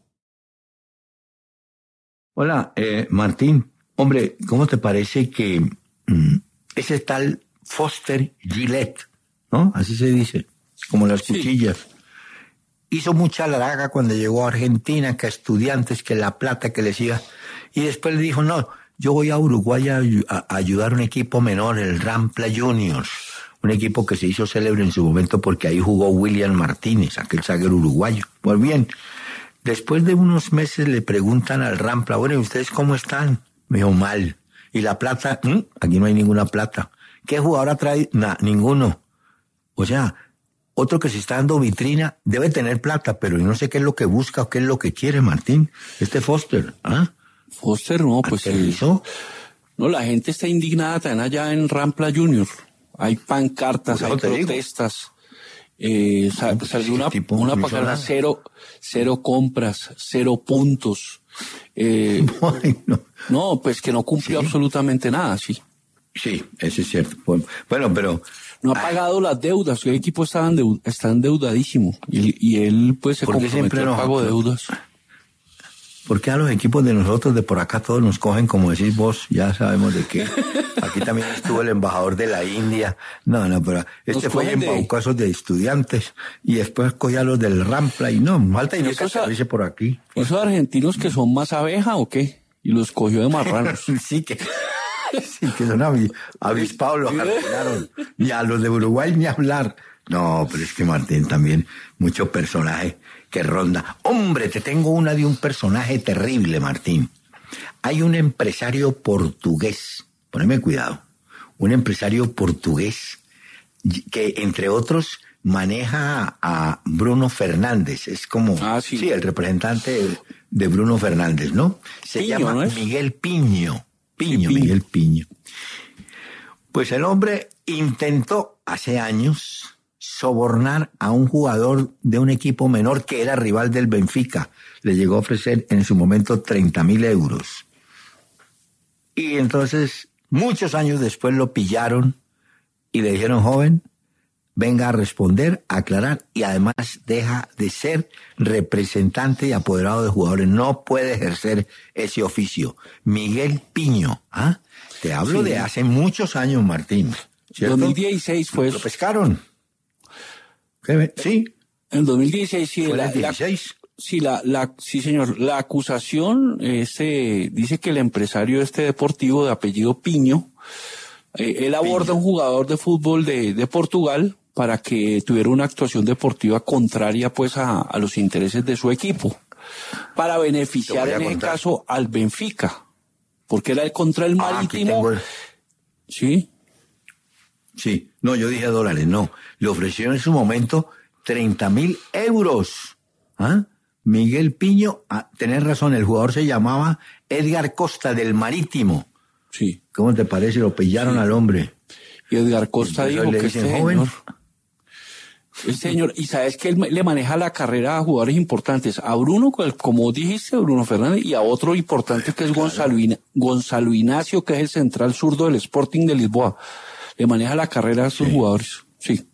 Hola, eh, Martín. Hombre, ¿cómo te parece que mm, ese tal Foster Gillette, ¿no? Así se dice, como las cuchillas. Sí. Hizo mucha laraga cuando llegó a Argentina, que a Estudiantes, que La Plata, que les iba. Y después le dijo, no, yo voy a Uruguay a, a ayudar a un equipo menor, el Rampla Juniors. Un equipo que se hizo célebre en su momento porque ahí jugó William Martínez, aquel zaguero uruguayo. Pues bien, después de unos meses le preguntan al Rampla, bueno, ¿y ustedes cómo están? Me dijo, mal. ¿Y La Plata? ¿Mm? Aquí no hay ninguna plata. ¿Qué jugador ha traído? Nah, ninguno. O sea, otro que se está dando vitrina debe tener plata, pero yo no sé qué es lo que busca o qué es lo que quiere, Martín. Este Foster, ¿ah? Foster, no, pues... Eh, no, la gente está indignada también allá en Rampla Junior. Hay pancartas, hay protestas. Eh, sal, pues salió una, una pancarta, cero, cero compras, cero puntos. Eh, bueno. No, pues que no cumplió ¿Sí? absolutamente nada, sí. Sí, eso es cierto. Bueno, pero... No ha pagado las deudas, el equipo está, endeud, está endeudadísimo y, y él pues se comprometió al pago de deudas. ¿Por qué a los equipos de nosotros de por acá todos nos cogen, como decís vos, ya sabemos de qué? Aquí también estuvo el embajador de la India. No, no, pero este fue en de... casos de Estudiantes y después cogía los del Rampla y no, falta y no se dice por aquí. ¿Esos argentinos que son más abeja o qué? Y los cogió de marranos. Sí, que... Sí, que son avis, avispados los arreglaron. Y a los de Uruguay ni hablar. No, pero es que Martín también, mucho personaje que ronda. Hombre, te tengo una de un personaje terrible, Martín. Hay un empresario portugués, poneme cuidado, un empresario portugués que, entre otros, maneja a Bruno Fernández. Es como, ah, sí. sí, el representante de Bruno Fernández, ¿no? Se Piño, llama ¿no es? Miguel Piño. Piño, sí, Miguel Piño. Pues el hombre intentó hace años sobornar a un jugador de un equipo menor que era rival del Benfica. Le llegó a ofrecer en su momento treinta mil euros. Y entonces, muchos años después lo pillaron y le dijeron, joven, venga a responder, a aclarar y además deja de ser representante y apoderado de jugadores. No puede ejercer ese oficio. Miguel Piño, ¿ah? Te hablo sí. de hace muchos años, Martín. ¿Cierto? dos mil dieciséis fue eso. ¿Lo pescaron? ¿Qué? ¿Sí? En dos mil dieciséis, sí. ¿Fue la, el dieciséis? La, sí, la, la, sí, señor. La acusación este, dice que el empresario este deportivo de apellido Piño, eh, él aborda a un jugador de fútbol de, de Portugal para que tuviera una actuación deportiva contraria pues a, a los intereses de su equipo, para beneficiar en ese caso al Benfica, porque era el contra el Marítimo. Ah, el... ¿Sí? Sí, no, yo dije dólares, no. Le ofrecieron en su momento treinta mil euros. ¿Ah? Miguel Piño, ah, tenés razón, el jugador se llamaba Edgar Costa del Marítimo. Sí. ¿Cómo te parece? Lo pillaron sí. al hombre. Y Edgar Costa dijo que este señor... Este señor, y sabes que él le maneja la carrera a jugadores importantes, a Bruno, como dijiste, Bruno Fernández, y a otro importante que es Gonzalo, Gonzalo Ignacio, que es el central zurdo del Sporting de Lisboa. Le maneja la carrera a sus sí. jugadores, sí.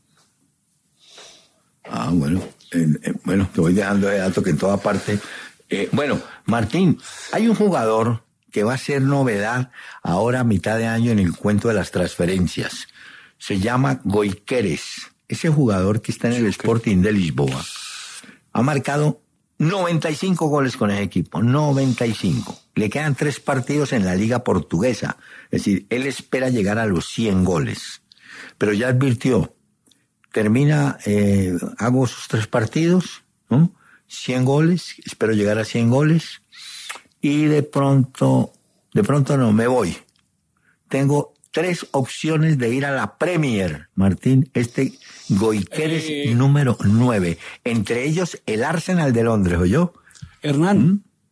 Ah, bueno, eh, eh, bueno, te voy dejando de dato que en toda parte. Eh, bueno, Martín, hay un jugador que va a ser novedad ahora a mitad de año en el cuento de las transferencias. Se llama Goiqueres. Ese jugador que está en el Sporting de Lisboa ha marcado noventa y cinco goles con ese equipo, noventa y cinco. Le quedan tres partidos en la Liga Portuguesa. Es decir, él espera llegar a los cien goles. Pero ya advirtió, termina, eh, hago esos tres partidos, ¿no? cien goles, espero llegar a cien goles. Y de pronto, de pronto no, me voy. Tengo tres opciones de ir a la Premier, Martín, este Goiqueres eh, número nueve. Entre ellos, el Arsenal de Londres, ¿oyó? Hernán, ¿Mm?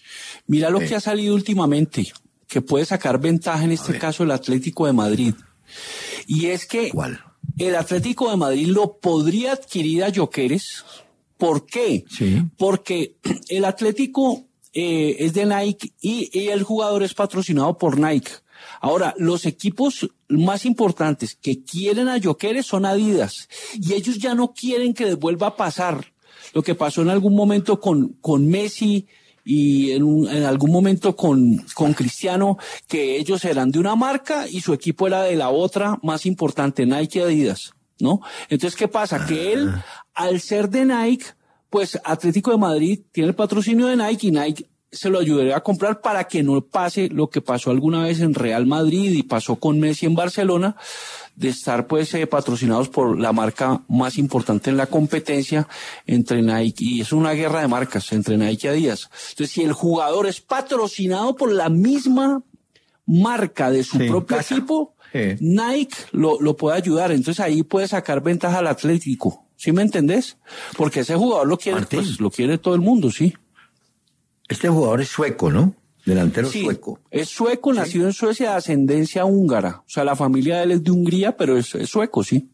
Mira lo Sí. que ha salido últimamente, que puede sacar ventaja en este caso el Atlético de Madrid. Y es que ¿Cuál? el Atlético de Madrid lo podría adquirir a Gyökeres. ¿Por qué? Sí. Porque el Atlético eh, es de Nike y, y el jugador es patrocinado por Nike. Ahora, los equipos más importantes que quieren a Gyökeres son Adidas y ellos ya no quieren que les vuelva a pasar lo que pasó en algún momento con, con Messi y en, un, en algún momento con, con Cristiano, que ellos eran de una marca y su equipo era de la otra más importante, Nike y Adidas, ¿no? Entonces, ¿qué pasa? Que él, al ser de Nike, pues Atlético de Madrid tiene el patrocinio de Nike y Nike se lo ayudaría a comprar para que no pase lo que pasó alguna vez en Real Madrid y pasó con Messi en Barcelona, de estar pues eh, patrocinados por la marca más importante en la competencia entre Nike, y es una guerra de marcas entre Nike y Adidas. Entonces, si el jugador es patrocinado por la misma marca de su Sí, propio casa. equipo, Sí. Nike lo, lo puede ayudar, entonces ahí puede sacar ventaja al Atlético, ¿sí me entendés? Porque ese jugador lo quiere, Martín. pues lo quiere todo el mundo, sí. Este jugador es sueco, ¿no? Delantero Sí, sueco. es sueco, nacido en Suecia de ascendencia húngara. O sea, la familia de él es de Hungría, pero es, es sueco, sí.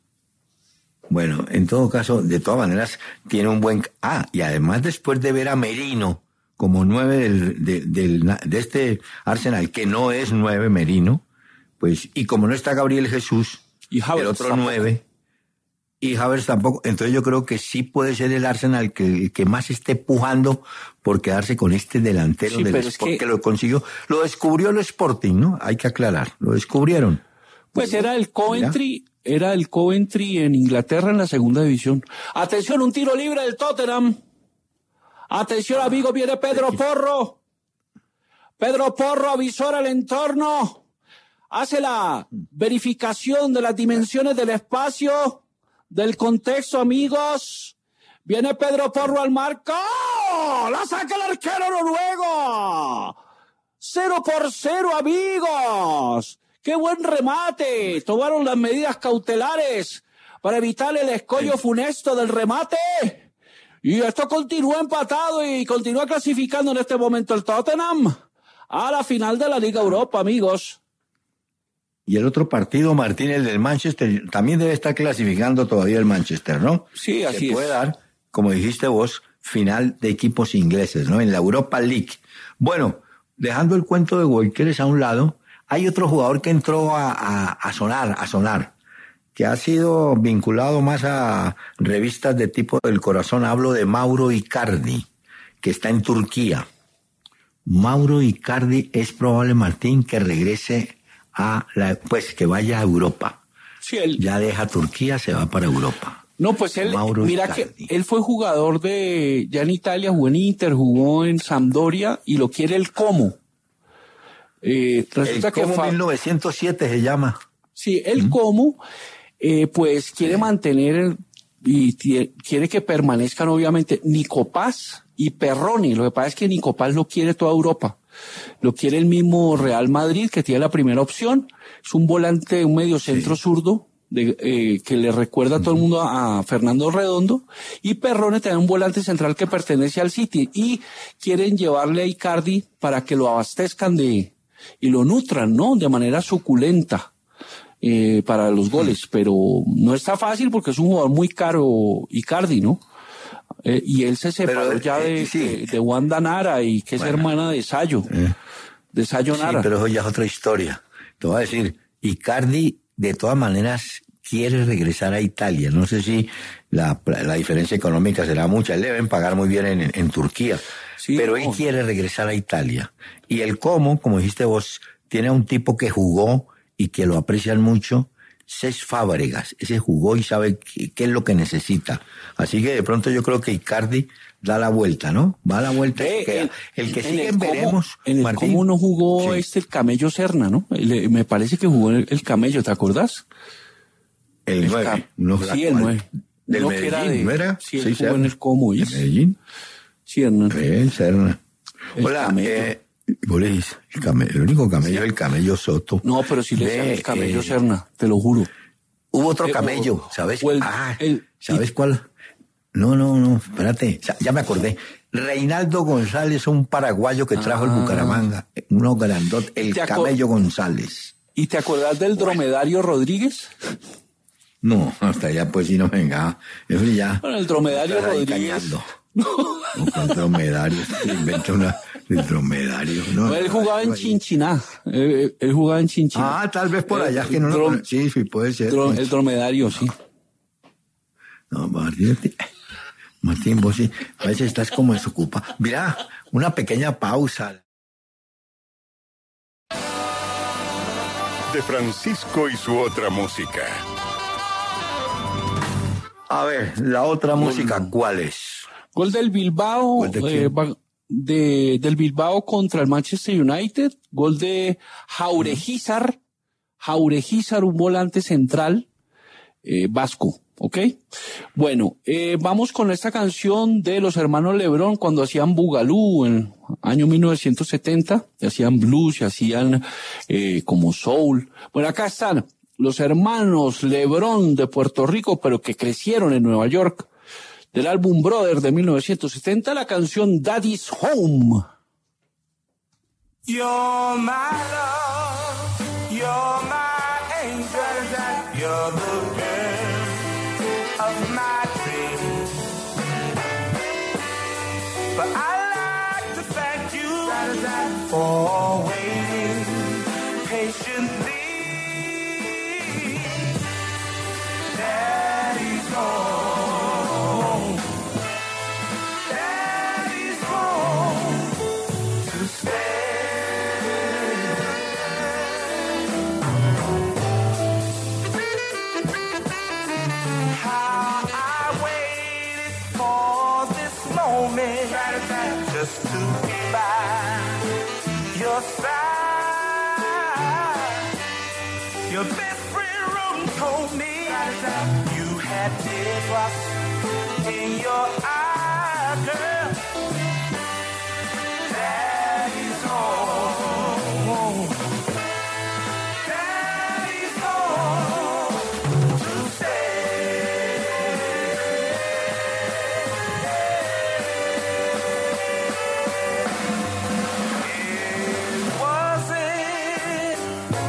Bueno, en todo caso, de todas maneras, tiene un buen... Ah, y además después de ver a Merino como nueve del, de, del, de este Arsenal, que no es nueve Merino, pues, y como no está Gabriel Jesús, Y Havertz el otro tampoco. nueve, y Havertz tampoco, entonces yo creo que sí puede ser el Arsenal que, que más esté pujando por quedarse con este delantero Sí, del pero es Sport, que- que lo consiguió. Lo descubrió el Sporting, ¿no? Hay que aclarar, lo descubrieron. Pues era el Coventry, era el Coventry en Inglaterra en la segunda división. Atención, un tiro libre del Tottenham. Atención, amigo, viene Pedro Porro. Pedro Porro avisora el entorno. Hace la verificación de las dimensiones del espacio, del contexto, amigos. Viene Pedro Porro al marco. ¡La saca el arquero noruego! Cero por cero, amigos. ¡Qué buen remate! Tomaron las medidas cautelares para evitar el escollo funesto del remate. Y esto continúa empatado y continúa clasificando en este momento el Tottenham a la final de la Liga Europa, amigos. Y el otro partido, Martín, el del Manchester, también debe estar clasificando todavía el Manchester, ¿no? Sí, así Se puede es. dar, como dijiste vos, final de equipos ingleses, ¿no? En la Europa League. Bueno, dejando el cuento de Gyökeres a un lado, hay otro jugador que entró a, a, a sonar, a sonar, que ha sido vinculado más a revistas de tipo del corazón. Hablo de Mauro Icardi, que está en Turquía. Mauro Icardi es probable, Martín, que regrese a la, pues que vaya a Europa. Sí, él, Ya deja Turquía, se va para Europa. no, pues él, Mauro mira Icardi. que él fue jugador de, ya en Italia, jugó en Inter, jugó en Sampdoria y lo quiere el Como. Eh, resulta El que Como fa- mil novecientos siete se llama. Sí, el Como, eh, pues quiere mantener y tie- quiere que permanezcan obviamente Nico Paz y Perroni. Lo que pasa es que Nico Paz lo quiere toda Europa. Lo quiere el mismo Real Madrid, que tiene la primera opción. Es un volante, un mediocentro zurdo, de, eh, que le recuerda a todo el mundo a, a Fernando Redondo. Y Perrone también un volante central que pertenece al City. Y quieren llevarle a Icardi para que lo abastezcan de y lo nutran, ¿no? De manera suculenta. Eh, para los goles, pero no está fácil porque es un jugador muy caro, Icardi, ¿no? Eh, y él se separó Pero, ya eh, de, sí. de, de Wanda Nara, y que es hermana de Sayo, Eh. de Sayo Sí, Nara. pero eso ya es otra historia. Te voy a decir, Icardi de todas maneras quiere regresar a Italia. No sé si la, la diferencia económica será mucha. Le deben pagar muy bien en, en Turquía. Sí, pero no. él quiere regresar a Italia. Y el Como, como dijiste vos, tiene a un tipo que jugó y que lo aprecian mucho, Cesc Fábregas. Ese jugó y sabe qué, qué es lo que necesita. Así que de pronto yo creo que Icardi da la vuelta, ¿no? Va a la vuelta. y Eh, se queda. en- el que en sigue el Como- veremos, En el Martín. Como no jugó Sí. este el Camello Serna, ¿no? El- me parece que jugó el, el Camello, ¿te acordás? El El nueve. Cam- No, sí, el nueve. Del No, Medellín, que era de- ¿no era? sí, él Sí, jugó Serna. en el Como, ¿De ¿oís? Medellín? Sí, Hernán. Bien, Serna. El Hola, camello. eh, vos le dices, el, camello, el único camello es el camello Soto. No, pero sí le Ve, decían el Camello eh, Serna, te lo juro. Hubo otro Eh, camello, o- ¿sabes? o el- ah, el- ¿sabes y- cuál? No, no, no, espérate, ya, ya me acordé. Reinaldo González, un paraguayo que trajo Ah. el Bucaramanga, uno grandot, el ¿Te aco- Camello González. ¿Y te acordás del dromedario Rodríguez? No, hasta allá pues sí no venga. Eso ya. Bueno, el dromedario Está ahí Rodríguez. cañando. No, con dromedario, se inventa una el dromedario. No, Él jugaba en no, Chinchiná. Él, él jugaba en Chinchiná. Ah, tal vez por allá, El que no lo drom- cono- Sí, sí, puede ser. Dro- el dromedario, sí. No, Martín, Martín, vos sí, a veces estás como desocupado. Mira, una pequeña pausa. De Francisco y su otra música. A ver, la otra música, ¿cuál es? Gol del Bilbao, ¿Gol de quién? eh, va- de- del Bilbao contra el Manchester United. Gol de Jauregizar. Jauregizar, un volante central eh, vasco, ¿ok? Bueno, eh, vamos con esta canción de los hermanos Lebrón cuando hacían Bugalú en el año mil novecientos setenta. Y hacían blues, y hacían eh, como soul. Bueno, acá están los hermanos Lebrón de Puerto Rico, pero que crecieron en Nueva York. Del álbum Brother de mil novecientos setenta, la canción Daddy's Home. You're my love, you're my angel, you're the girl of my dreams. But I like to thank you for waiting patiently. Daddy's home, Daddy's home to stay. How I waited for this moment just to be by your side. Your best friend Roden told me you had teardrops in your eyes, girl. Daddy's home. Daddy's home to stay. It wasn't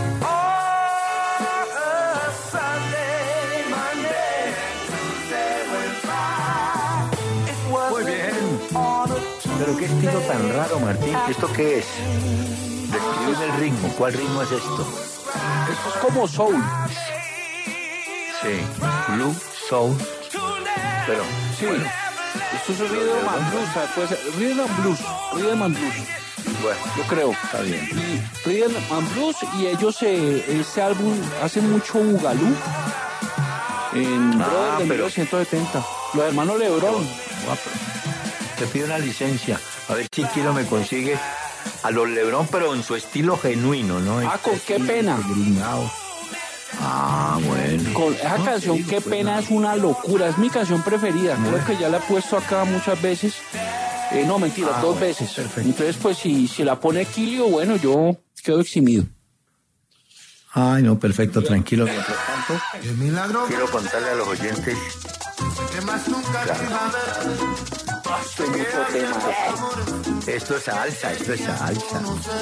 on a Sunday, Monday, Tuesday went by. It Muy wasn't bien. on a Pero qué estilo tan raro, Martín. ¿Esto qué es? Describe el ritmo. ¿Cuál ritmo es esto? Esto es como soul. Sí, blue, soul. Pero, Sí. Esto es rhythm and blues, ¿sabes? Puede ser rhythm and blues, rhythm and blues, bueno, yo creo. está bien. Y rhythm and blues, y ellos, eh, este álbum, hacen mucho bugalú en Ah, Brother de pero- mil novecientos setenta. Los hermanos Lebrón. Guapo. Te pido una licencia. A ver si Kilo me consigue a los Lebrón, pero en su estilo genuino, ¿no? Ah, Este con qué estilo pena. gringao. Ah, bueno. Con esa No, canción, sí, Qué pues, pena, es una locura. Es mi canción preferida. Creo que ya la he puesto acá muchas veces. Eh, no, mentira, Ah, dos bueno, veces. perfecto. Entonces, pues, si, si la pone Kilio, bueno, yo quedo eximido. Ay, no, perfecto, tranquilo. Mientras tanto, Qué milagro quiero contarle a los oyentes que más nunca primavera. Estoy mucho tema. esto es salsa, esto es salsa.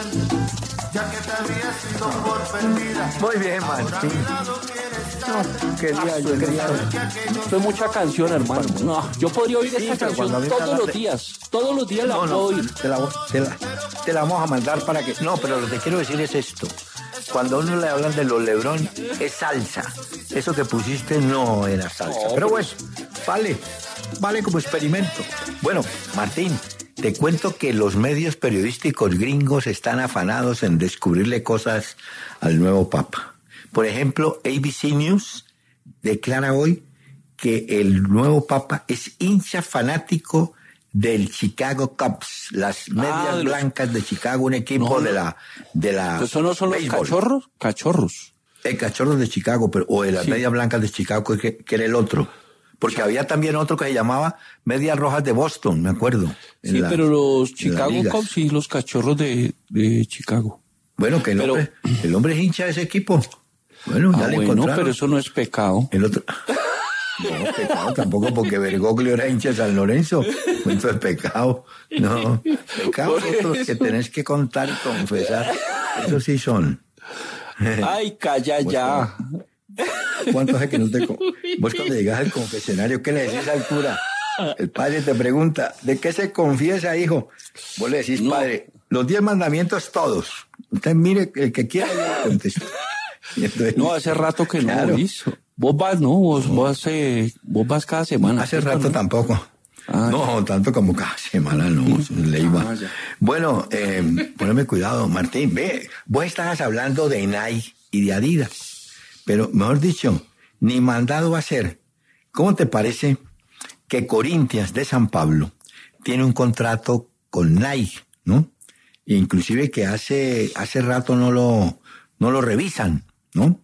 Ya que te había sido por perdida. Muy bien, Martín. No, quería, yo quería. Esto es mucha canción, hermano. No, yo podría oír Sí, esta pero canción cuando a mí me todos hablan los de- días. Todos los días la No, puedo no, oír. te la, te, la, te la vamos a mandar para que... No, pero lo que quiero decir es esto. Cuando a uno le hablan de los Lebrón, es salsa. Eso que pusiste no era salsa. No, pero pero- bueno, vale, vale como experimento. Bueno, Martín, te cuento que los medios periodísticos gringos están afanados en descubrirle cosas al nuevo Papa. Por ejemplo, A B C News declara hoy que el nuevo Papa es hincha fanático del Chicago Cubs, las medias de los- blancas de Chicago, un equipo No, no. de la de la ¿Esos no son los béisbol. cachorros? Cachorros. El cachorro de Chicago, pero o de las Sí. medias blancas de Chicago, que, que era el otro. Porque había también otro que se llamaba Medias Rojas de Boston, me acuerdo. en Sí, la- pero los en las Chicago ligas. Cubs y los cachorros de, de Chicago. Bueno, que el, Pero- hombre, el hombre es hincha de ese equipo. Bueno, ya Ah, le bueno, encontraron. pero eso no es pecado. El otro. No, pecado tampoco, porque Bergoglio era hincha de San Lorenzo. Cuento de pecado. No, pecados otros que tenés que contar y confesar. Esos sí son. Ay, calla ya. ¿Cuánto hace que no te... Con... Vos cuando llegas al confesionario, ¿qué le decís al cura? El padre te pregunta, ¿de qué se confiesa, hijo? Vos le decís, no. Padre, los diez mandamientos todos. Usted mire, el que quiera yo le contesto. Entonces, no, hace rato que claro. no, listo. Vos vas, ¿no? Vos, vos, eh, vos vas cada semana. Hace rato no? tampoco. Ah, no, ya. tanto como cada semana, no, le iba. Ah, bueno, eh, poneme cuidado, Martín. Ve, vos estabas hablando de Nike y de Adidas, pero mejor dicho, ni mandado va a ser. ¿Cómo te parece que Corinthians de San Pablo tiene un contrato con Nike, ¿no? E inclusive que hace, hace rato no lo, no lo revisan, ¿no?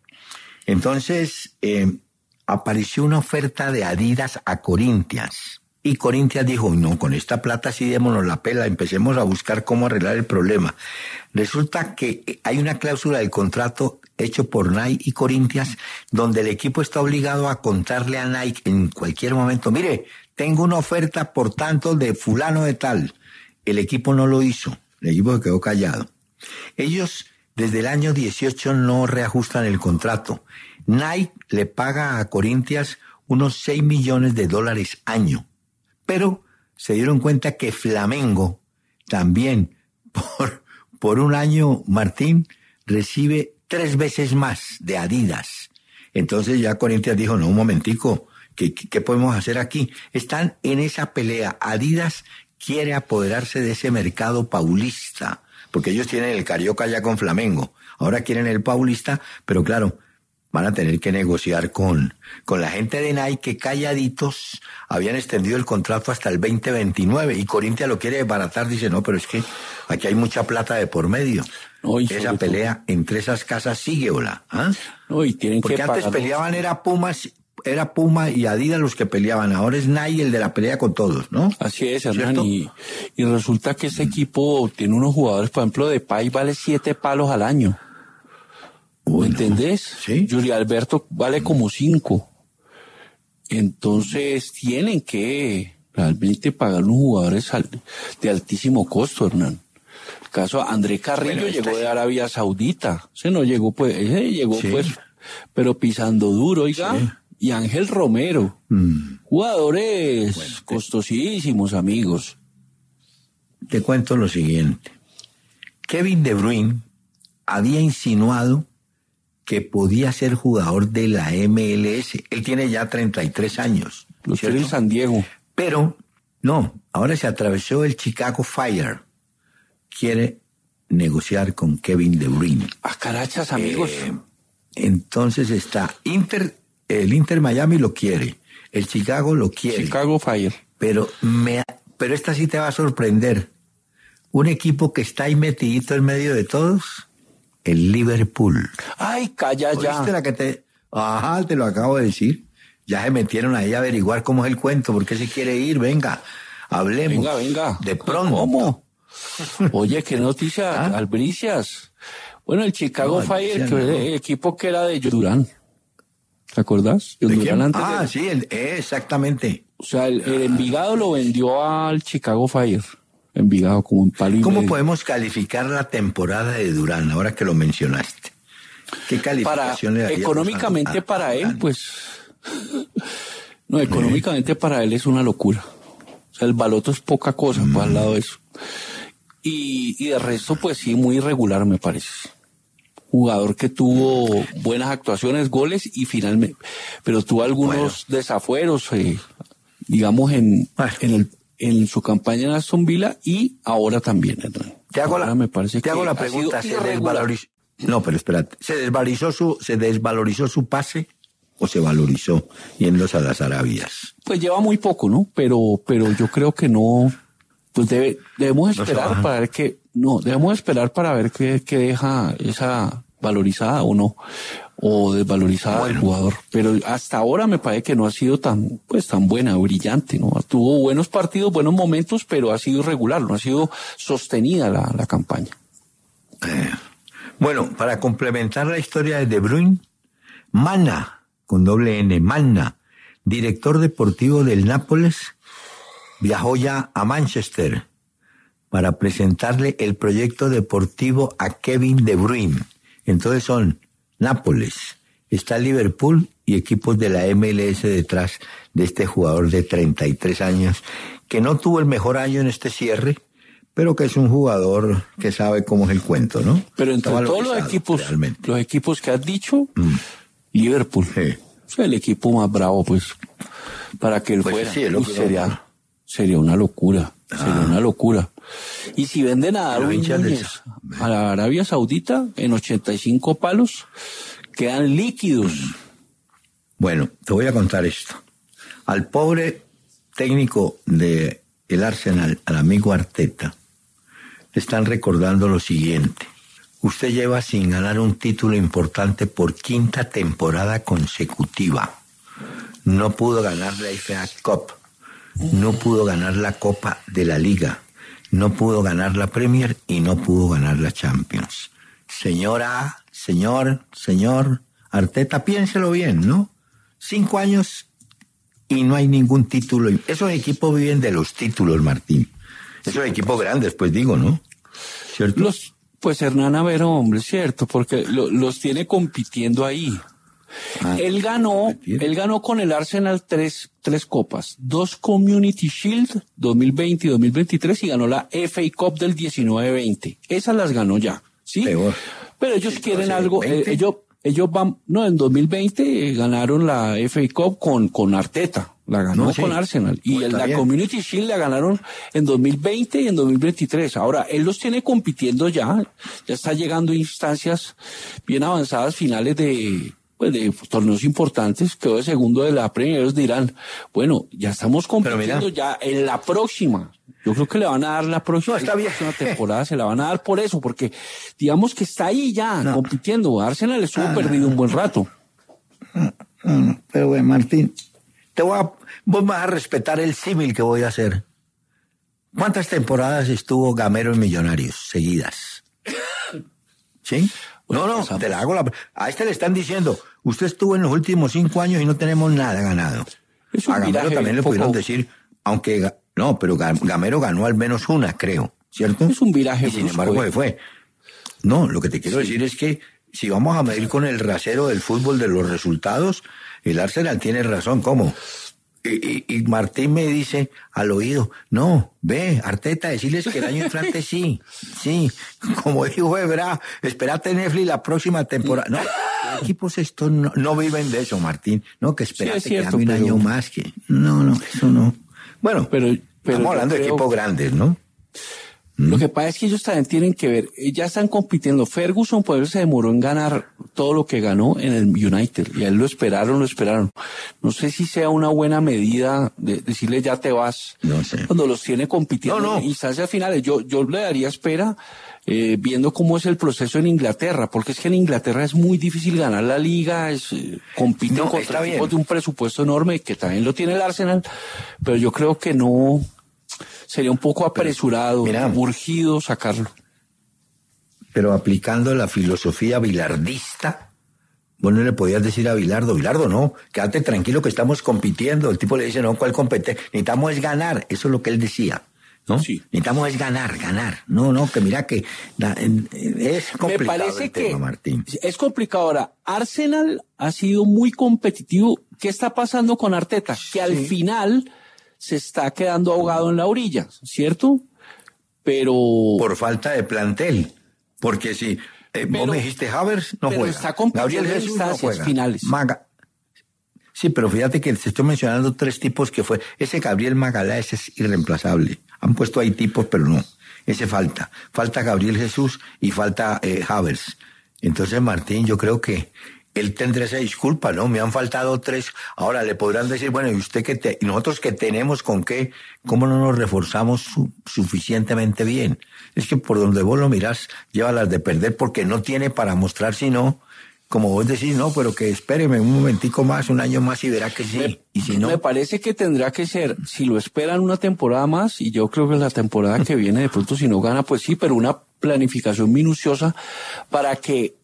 Entonces, eh, apareció una oferta de Adidas a Corinthians. Y Corinthians dijo, no, con esta plata sí démonos la pela, empecemos a buscar cómo arreglar el problema. Resulta que hay una cláusula del contrato hecho por Nike y Corinthians, donde el equipo está obligado a contarle a Nike en cualquier momento, mire, tengo una oferta por tanto de fulano de tal. El equipo no lo hizo, el equipo se quedó callado. Ellos desde el año dieciocho no reajustan el contrato. Nike le paga a Corinthians unos seis millones de dólares año. Pero se dieron cuenta que Flamengo también por, por un año, Martín, recibe tres veces más de Adidas. Entonces ya Corinthians dijo, no, un momentico, ¿qué, qué podemos hacer aquí? Están en esa pelea. Adidas quiere apoderarse de ese mercado paulista, porque ellos tienen el Carioca ya con Flamengo. Ahora quieren el paulista, pero claro, van a tener que negociar con, con la gente de Nike, que calladitos habían extendido el contrato hasta el veinte veintinueve y Corinthians lo quiere desbaratar. Dice, no, pero es que aquí hay mucha plata de por medio. No, esa pelea todo. Entre esas casas sigue, hola. ¿Ah? No, y tienen Porque que antes pagar peleaban, era Pumas, era Puma y Adidas los que peleaban. Ahora es Nike el de la pelea con todos, ¿no? Así es, Hernán. Y, y resulta que este equipo tiene unos jugadores, por ejemplo, de Pay vale siete palos al año. Bueno, ¿entendés? Sí. Yuri Alberto vale como cinco. Entonces tienen que realmente pagar unos jugadores de altísimo costo, Hernán. El caso de André Carrillo, bueno, llegó de Arabia Saudita. Ese no llegó, pues, ese llegó sí. pues, pero pisando duro, oiga. Sí. Y Ángel Romero. Mm. Jugadores bueno, te... costosísimos, amigos. Te cuento lo siguiente. Kevin De Bruyne había insinuado que podía ser jugador de la M L S. Él tiene ya treinta y tres años. Lo quiere el San Diego. Pero, no, ahora se atravesó el Chicago Fire. Quiere negociar con Kevin De Bruyne. ¡Ah, carachas, amigos! Eh, entonces está Inter, el Inter Miami lo quiere, el Chicago lo quiere. Chicago Fire. Pero, me, pero esta sí te va a sorprender. Un equipo que está ahí metidito en medio de todos... El Liverpool. Ay, calla ya. ¿Oíste la que te... Ajá, te lo acabo de decir. Ya se metieron ahí a averiguar cómo es el cuento, por qué se quiere ir. Venga, hablemos. Venga, venga. De pronto. ¿Cómo? Oye, qué noticias, ¿ah? Albricias. Bueno, el Chicago no, Fire, que no. El equipo que era de Durán. ¿Te acordás? ¿De quién? Antes ah, de... sí, el, eh, exactamente. O sea, el, el Envigado lo vendió al Chicago Fire. Envigado como un palo y ¿Cómo medio. Podemos calificar la temporada de Durán, ahora que lo mencionaste? ¿Qué calificación para, le darías? Económicamente a, para a él, pues... No, económicamente ¿Eh? Para él es una locura. O sea, el baloto es poca cosa, mm. pues, al lado de eso. Y, y de resto, pues sí, muy irregular, me parece. Jugador que tuvo buenas actuaciones, goles y finalmente... Pero tuvo algunos bueno. desafueros, eh, digamos, en, bueno. en el... en su campaña en Aston Villa y ahora también. Te hago ahora la, me parece te que hago la pregunta, ¿se desvalorizó? No, pero espérate, ¿se desvalorizó su, se desvalorizó su pase o se valorizó yéndose a las Arabias? Pues lleva muy poco, ¿no? Pero, pero yo creo que no, pues debe, debemos esperar no para ver qué, no, debemos esperar para ver qué, qué deja esa valorizada o no, o desvalorizada bueno. del jugador. Pero hasta ahora me parece que no ha sido tan, pues tan buena, brillante, ¿no? Tuvo buenos partidos, buenos momentos, pero ha sido irregular, no ha sido sostenida la, la campaña. Eh, bueno, para complementar la historia de De Bruyne, Mana, con doble N, Mana, director deportivo del Nápoles, viajó ya a Manchester para presentarle el proyecto deportivo a Kevin De Bruyne. Entonces son Nápoles, está Liverpool y equipos de la M L S detrás de este jugador de treinta y tres años, que no tuvo el mejor año en este cierre, pero que es un jugador que sabe cómo es el cuento, ¿no? Pero entre todos los equipos, realmente. los equipos que has dicho, mm. Liverpool, sí. Es el equipo más bravo, pues, para que él pues fuera. Sí, Uy, sería, sería una locura, ah. sería una locura. Y si venden a Darwin Núñez a la Arabia Saudita en ochenta y cinco palos, quedan líquidos. Bueno, te voy a contar esto. Al pobre técnico de el Arsenal, al amigo Arteta, le están recordando lo siguiente. Usted lleva sin ganar un título importante por quinta temporada consecutiva. No pudo ganar la F A Cup, no pudo ganar la Copa de la Liga, no pudo ganar la Premier y no pudo ganar la Champions. Señora, señor, señor Arteta, piénselo bien, ¿no? Cinco años y no hay ningún título. Esos equipos viven de los títulos, Martín. Esos equipos grandes, pues digo, ¿no? ¿Cierto? Los, pues Hernán Avero, hombre, cierto, porque lo, los tiene compitiendo ahí. Ah, él ganó, él ganó con el Arsenal tres, tres copas, dos Community Shield dos mil veinte y dos mil veintitrés y ganó la F A Cup del diecinueve veinte. Esas las ganó ya, ¿sí? Peor. Pero ellos sí, quieren algo, eh, ellos, ellos van, no, en dos mil veinte eh, ganaron la F A Cup con, con Arteta, la ganó no, sí. con Arsenal. Y el, la bien. Community Shield la ganaron en dos mil veinte y en dos mil veintitrés. Ahora, él los tiene compitiendo ya, ya está llegando a instancias bien avanzadas, finales de, pues de torneos importantes, quedó de segundo de la Premier. Ellos dirán, bueno, ya estamos compitiendo ya en la próxima. Yo creo que le van a dar la próxima, no, está bien. próxima temporada, se la van a dar por eso, porque digamos que está ahí ya, no. compitiendo. Arsenal estuvo ah, perdido un buen rato. No, no, pero bueno, Martín, te voy a, vos vas a respetar el símil que voy a hacer. ¿Cuántas temporadas estuvo Gamero en Millonarios seguidas? ¿Sí? No, no, te la hago la... A este le están diciendo, usted estuvo en los últimos cinco años y no tenemos nada ganado. A Gamero también le pudieron poco... decir, aunque... No, pero Gamero ganó al menos una, creo, ¿cierto? Es un viraje. Y sin embargo se fue. No, lo que te quiero sí. decir es que si vamos a medir con el rasero del fútbol de los resultados, el Arsenal tiene razón, ¿cómo? Y, y, y Martín me dice al oído, no, ve, Arteta, decirles que el año entrante sí, sí, como dijo Ebra, espérate Netflix la próxima temporada. No, los equipos estos no, no viven de eso, Martín. No, que espérate sí, que dame un pero... año más, que no, no, eso no. Bueno, pero, pero estamos hablando de equipos grandes, ¿no? Lo que pasa es que ellos también tienen que ver, ya están compitiendo. Ferguson, pues, se demoró en ganar todo lo que ganó en el United, y a él lo esperaron, lo esperaron. No sé si sea una buena medida de decirle ya te vas, no sé. Cuando los tiene compitiendo no, no. en instancias finales. Yo, yo le daría espera, eh, viendo cómo es el proceso en Inglaterra, porque es que en Inglaterra es muy difícil ganar la liga, es, eh, compiten no, contra equipos de un presupuesto enorme, que también lo tiene el Arsenal, pero yo creo que no... Sería un poco apresurado, pero, mira, urgido sacarlo. Pero aplicando la filosofía bilardista, vos no le podías decir a Bilardo, Bilardo, no, quédate tranquilo que estamos compitiendo. El tipo le dice, no, ¿cuál competencia? Necesitamos es ganar. Eso es lo que él decía, ¿no? Sí. Necesitamos es ganar, ganar. No, no, que mira que da, es complicado. Me parece el que tema, Martín. Es complicado. Ahora, Arsenal ha sido muy competitivo. ¿Qué está pasando con Arteta? Que sí. al final... se está quedando ahogado en la orilla, ¿cierto? Pero... Por falta de plantel. Porque si eh, pero, vos me dijiste Havertz, no pero juega. Está Gabriel Jesús no juega. Finales. Maga. Sí, pero fíjate que te estoy mencionando tres tipos que fue... Ese Gabriel Magalhães es irreemplazable. Han puesto ahí tipos, pero no. Ese falta. Falta Gabriel Jesús y falta eh, Havertz. Entonces, Martín, yo creo que... él tendrá esa disculpa, ¿no? Me han faltado tres. Ahora le podrán decir, bueno, ¿y usted qué te, y nosotros qué tenemos con qué? ¿Cómo no nos reforzamos su, suficientemente bien? Es que por donde vos lo mirás, lleva las de perder porque no tiene para mostrar sino, como vos decís, no, pero que espéreme un momentico más, un año más y verá que sí. Me, y si no... me parece que tendrá que ser, si lo esperan una temporada más, y yo creo que la temporada que viene de pronto si no gana, pues sí, pero una planificación minuciosa para que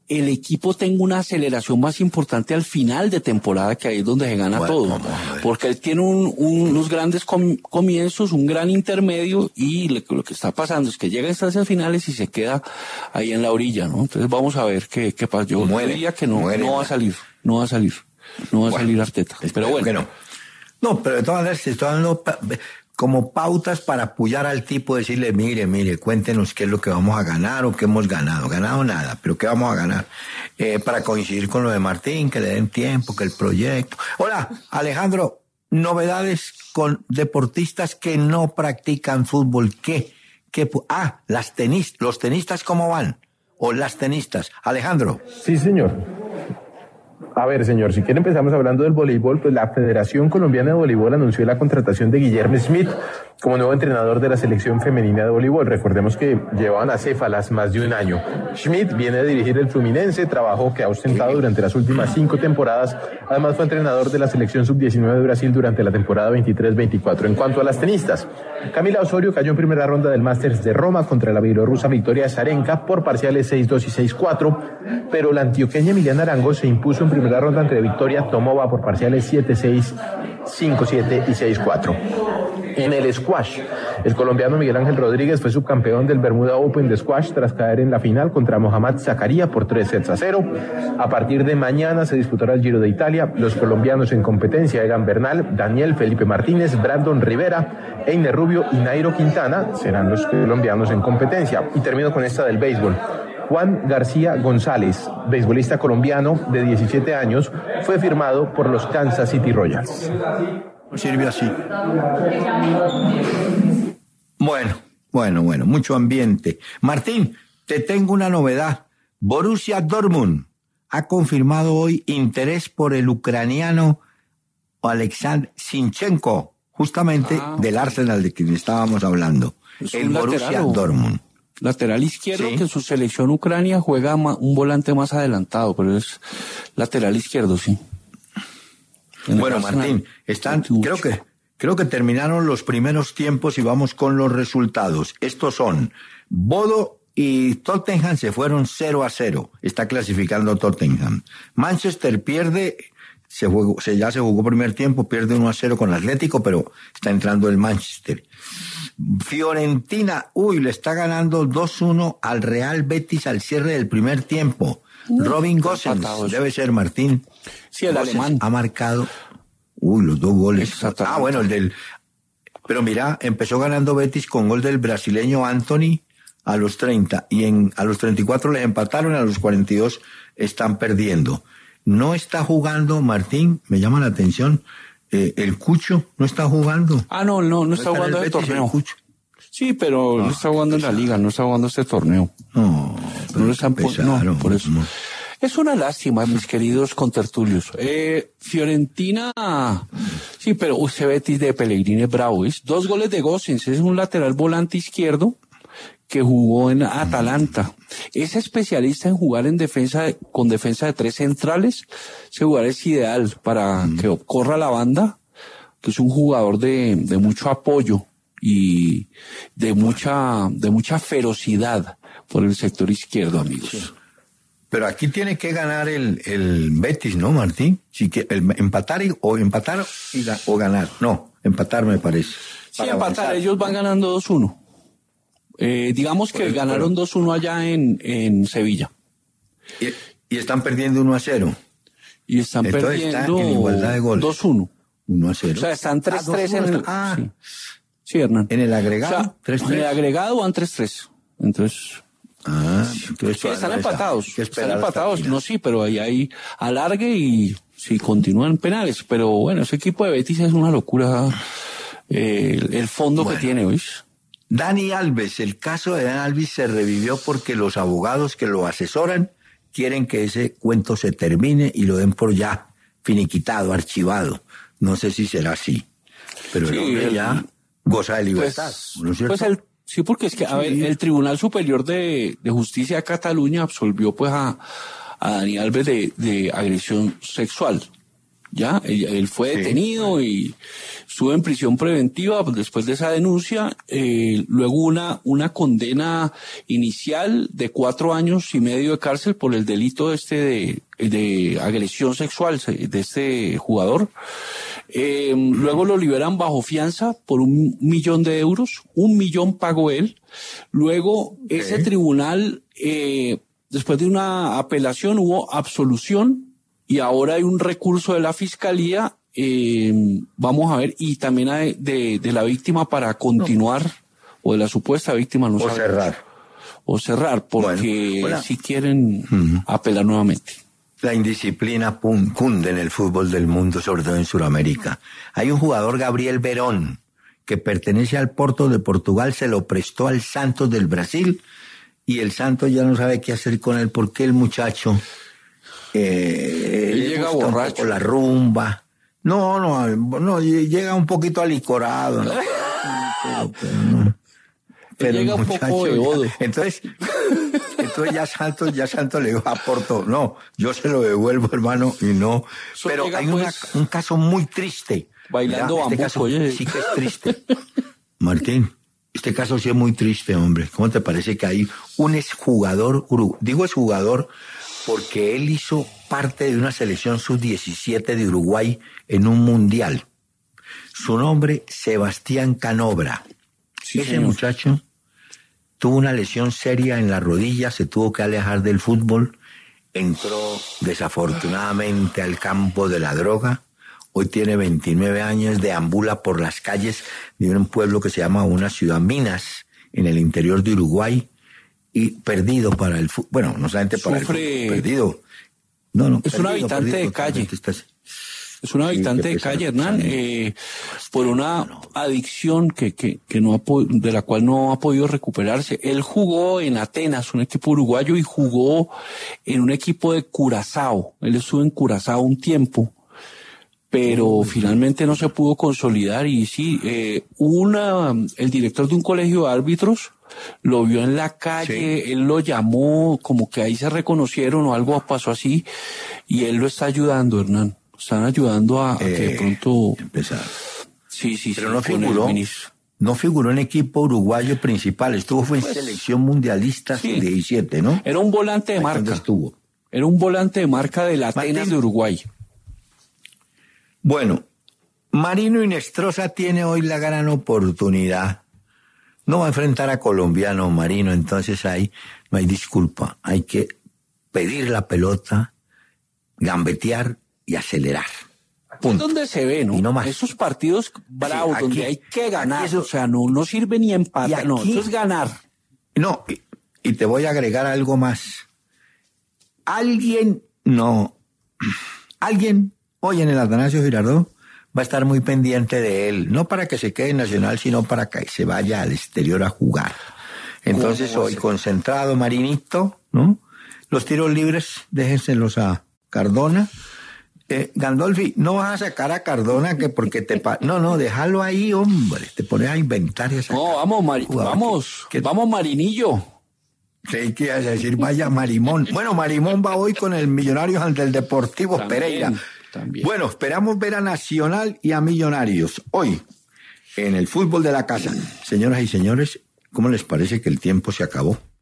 el equipo tenga una aceleración más importante al final de temporada, que ahí es donde se gana bueno, todo. Porque él tiene un, un, unos grandes com, comienzos, un gran intermedio, y le, lo que está pasando es que llega a instancias finales y se queda ahí en la orilla, ¿no? Entonces vamos a ver qué, qué pasa. Yo muere, diría que no, muere, no va a salir, no va a salir, no va a bueno, salir Arteta. Pero bueno. Que no. no, pero de todas maneras se están dando como pautas para apoyar al tipo, decirle, mire, mire, cuéntenos qué es lo que vamos a ganar o qué hemos ganado. Ganado nada, pero qué vamos a ganar. Eh, para coincidir con lo de Martín, que le den tiempo, que el proyecto. Hola, Alejandro, novedades con deportistas que no practican fútbol. ¿Qué? ¿Qué? Ah, las tenis, los tenistas, ¿cómo van? O las tenistas. Alejandro. Sí, señor. A ver, señor, si quiere empezamos hablando del voleibol, pues la Federación Colombiana de Voleibol anunció la contratación de Guillermo Smith como nuevo entrenador de la selección femenina de voleibol. Recordemos que llevaban a Céfalas más de un año. Schmidt viene de dirigir el Fluminense, trabajo que ha ostentado durante las últimas cinco temporadas. Además fue entrenador de la selección sub diecinueve de Brasil durante la temporada veintitrés veinticuatro. En cuanto a las tenistas, Camila Osorio cayó en primera ronda del Masters de Roma contra la bielorrusa Victoria Azarenka por parciales seis dos y seis cuatro, pero la antioqueña Emiliana Arango se impuso en primera ronda entre Victoria Tomova por parciales siete seis, cinco siete y seis cuatro. En el squash, el colombiano Miguel Ángel Rodríguez fue subcampeón del Bermuda Open de squash tras caer en la final contra Mohammad Zakaria por tres sets a cero. A partir de mañana se disputará el Giro de Italia. Los colombianos en competencia: Egan Bernal, Daniel Felipe Martínez, Brandon Rivera, Einer Rubio y Nairo Quintana serán los colombianos en competencia. Y termino con esta del béisbol. Juan García González, beisbolista colombiano de diecisiete años, fue firmado por los Kansas City Royals. Sirve así. Bueno, bueno, bueno, mucho ambiente. Martín, te tengo una novedad. Borussia Dortmund ha confirmado hoy interés por el ucraniano Alexander Zinchenko, justamente ah, del Arsenal de quien estábamos hablando. El Borussia Dortmund. Lateral izquierdo, sí, que en su selección Ucrania juega un volante más adelantado, pero es lateral izquierdo, sí. En bueno, Martín, están, creo que, creo que terminaron los primeros tiempos y vamos con los resultados. Estos son: Bodo y Tottenham se fueron cero a cero. Está clasificando Tottenham. Manchester pierde, se jugó, se, ya se jugó primer tiempo, pierde uno a cero con Atlético, pero está entrando el Manchester. Fiorentina, uy, le está ganando dos uno al Real Betis al cierre del primer tiempo. Uh, Robin Gosens, debe ser Martín. Sí, el Gosens alemán. Ha marcado, uy, los dos goles. Ah, bueno, el del... Pero mira, empezó ganando Betis con gol del brasileño Anthony a los treinta, y en, a los treinta y cuatro les empataron, a los cuarenta y dos están perdiendo. No está jugando, Martín, me llama la atención, eh, el Cucho no está jugando. Ah, no, no, no, no está, está jugando el torneo. El sí, pero no, no está jugando en la liga, no está jugando este torneo. No, no lo están poniendo, no, por eso. No. Es una lástima, mis queridos contertulios. Eh, Fiorentina, sí, pero ese Betis de Pellegrini es bravo, ¿es? Dos goles de Gosens, es un lateral volante izquierdo que jugó en Atalanta. Es especialista en jugar en defensa de, con defensa de tres centrales. Ese jugador es ideal para mm. que corra la banda, que es un jugador de, de mucho apoyo y de mucha, de mucha ferocidad por el sector izquierdo, amigos. Sí. Pero aquí tiene que ganar el, el Betis, ¿no, Martín? Si que el, empatar y, o empatar y, o ganar. No, empatar me parece. Sí, empatar. Avanzar. Ellos van ganando dos uno. Eh, digamos que pero, ganaron dos uno allá en, en Sevilla. Y, y están perdiendo uno a cero. Y están Entonces perdiendo está en igualdad de goles. dos uno. uno a cero. O sea, están tres tres ah, en el... Ah, sí. Sí, Hernán. ¿En el agregado? O sea, tres tres. En el agregado van tres tres. Entonces... Ah, entonces sí, están empatados. Están empatados. No, sí, pero ahí hay alargue y sí continúan penales. Pero bueno, ese equipo de Betis es una locura. Eh, el, el fondo bueno. que tiene, ¿oís? Dani Alves, el caso de Dani Alves se revivió porque los abogados que lo asesoran quieren que ese cuento se termine y lo den por ya finiquitado, archivado. No sé si será así, pero sí, el hombre el, ya goza de libertad. Pues, ¿no es cierto? Pues el, sí, porque es que, a sí. ver, el Tribunal Superior de, de Justicia de Cataluña absolvió pues a, a Dani Alves de, de agresión sexual. Ya, él, él fue Sí. detenido y estuvo en prisión preventiva después de esa denuncia. Eh, luego una, una condena inicial de cuatro años y medio de cárcel por el delito este de, de agresión sexual de este jugador. Eh, luego lo liberan bajo fianza por un millón de euros. Un millón pagó él. Luego ese tribunal, eh, después de una apelación, hubo absolución. Y ahora hay un recurso de la fiscalía, eh, vamos a ver, y también hay de, de la víctima para continuar, no. o de la supuesta víctima, no o sabemos. cerrar. O cerrar, porque bueno, si quieren uh-huh. apelar nuevamente. La indisciplina cunde en el fútbol del mundo, sobre todo en Sudamérica. Hay un jugador, Gabriel Verón, que pertenece al Porto de Portugal, se lo prestó al Santos del Brasil, y el Santos ya no sabe qué hacer con él, porque el muchacho... Eh, él llega borracho. La rumba. No, no, no, llega un poquito alicorado. ¿no? pero, pero, no. pero llega un poco de odo. Ya, entonces, entonces ya Santos, ya Santos le dijo a Porto, no, yo se lo devuelvo, hermano, y no. So pero hay una, pues, un caso muy triste. Bailando este bambuco, caso oye. Sí que es triste. Martín, este caso sí es muy triste, hombre. ¿Cómo te parece que hay un exjugador, digo exjugador, porque él hizo parte de una selección sub diecisiete de Uruguay en un mundial? Su nombre, Sebastián Canobra. Sí, Ese señor. muchacho tuvo una lesión seria en la rodilla, se tuvo que alejar del fútbol, entró desafortunadamente al campo de la droga. Hoy tiene veintinueve años, deambula por las calles de un pueblo que se llama una ciudad Minas, en el interior de Uruguay, y perdido para el fútbol. Bueno, no solamente para Sufre... el fútbol, perdido. No, no, es perdido, un habitante perdido, de calle. Estás... Es un habitante sí, de calle, Hernán, eh, por una adicción que, que, que no ha, de la cual no ha podido recuperarse. Él jugó en Atenas, un equipo uruguayo, y jugó en un equipo de Curazao. Él estuvo en Curazao un tiempo, pero oh, finalmente no se pudo consolidar. Y sí, eh, una, el director de un colegio de árbitros lo vio en la calle, sí. Él lo llamó, como que ahí se reconocieron o algo pasó así, y él lo está ayudando, Hernán. Están ayudando a, a que de pronto... Empezar. Sí, sí, Pero sí. no figuró, no figuró en equipo uruguayo principal, estuvo fue en pues, selección mundialista sí. diecisiete, ¿no? Era un volante de marca. Estuvo. Era un volante de marca del Atenas Martín. de Uruguay. Bueno, Marino Inestrosa tiene hoy la gran oportunidad. No va a enfrentar a colombiano Marino, entonces ahí no hay disculpa. Hay que pedir la pelota, gambetear y acelerar. Punto. Es donde se ve, ¿no? Y no más. Esos partidos bravos, sí, aquí, donde hay que ganar, eso, o sea, no, no sirve ni empatar, no, eso es ganar. No, y, y te voy a agregar algo más. Alguien, no, alguien hoy en el Atanasio Girardot va a estar muy pendiente de él, no para que se quede en Nacional, sino para que se vaya al exterior a jugar. Entonces hoy concentrado, Marinito, ¿no? Los tiros libres, déjenselos a Cardona. Eh, Gandolfi, no vas a sacar a Cardona que porque te... Pa no, no, déjalo ahí, hombre. Te pones a inventar y a sacar. No, vamos, Mari vamos, que, que... vamos, Marinillo. Sí, que ibas a decir, vaya Marimón. Bueno, Marimón va hoy con el Millonarios ante el Deportivo también, Pereira. También. Bueno, esperamos ver a Nacional y a Millonarios hoy en el fútbol de la casa. Señoras y señores, ¿cómo les parece que el tiempo se acabó?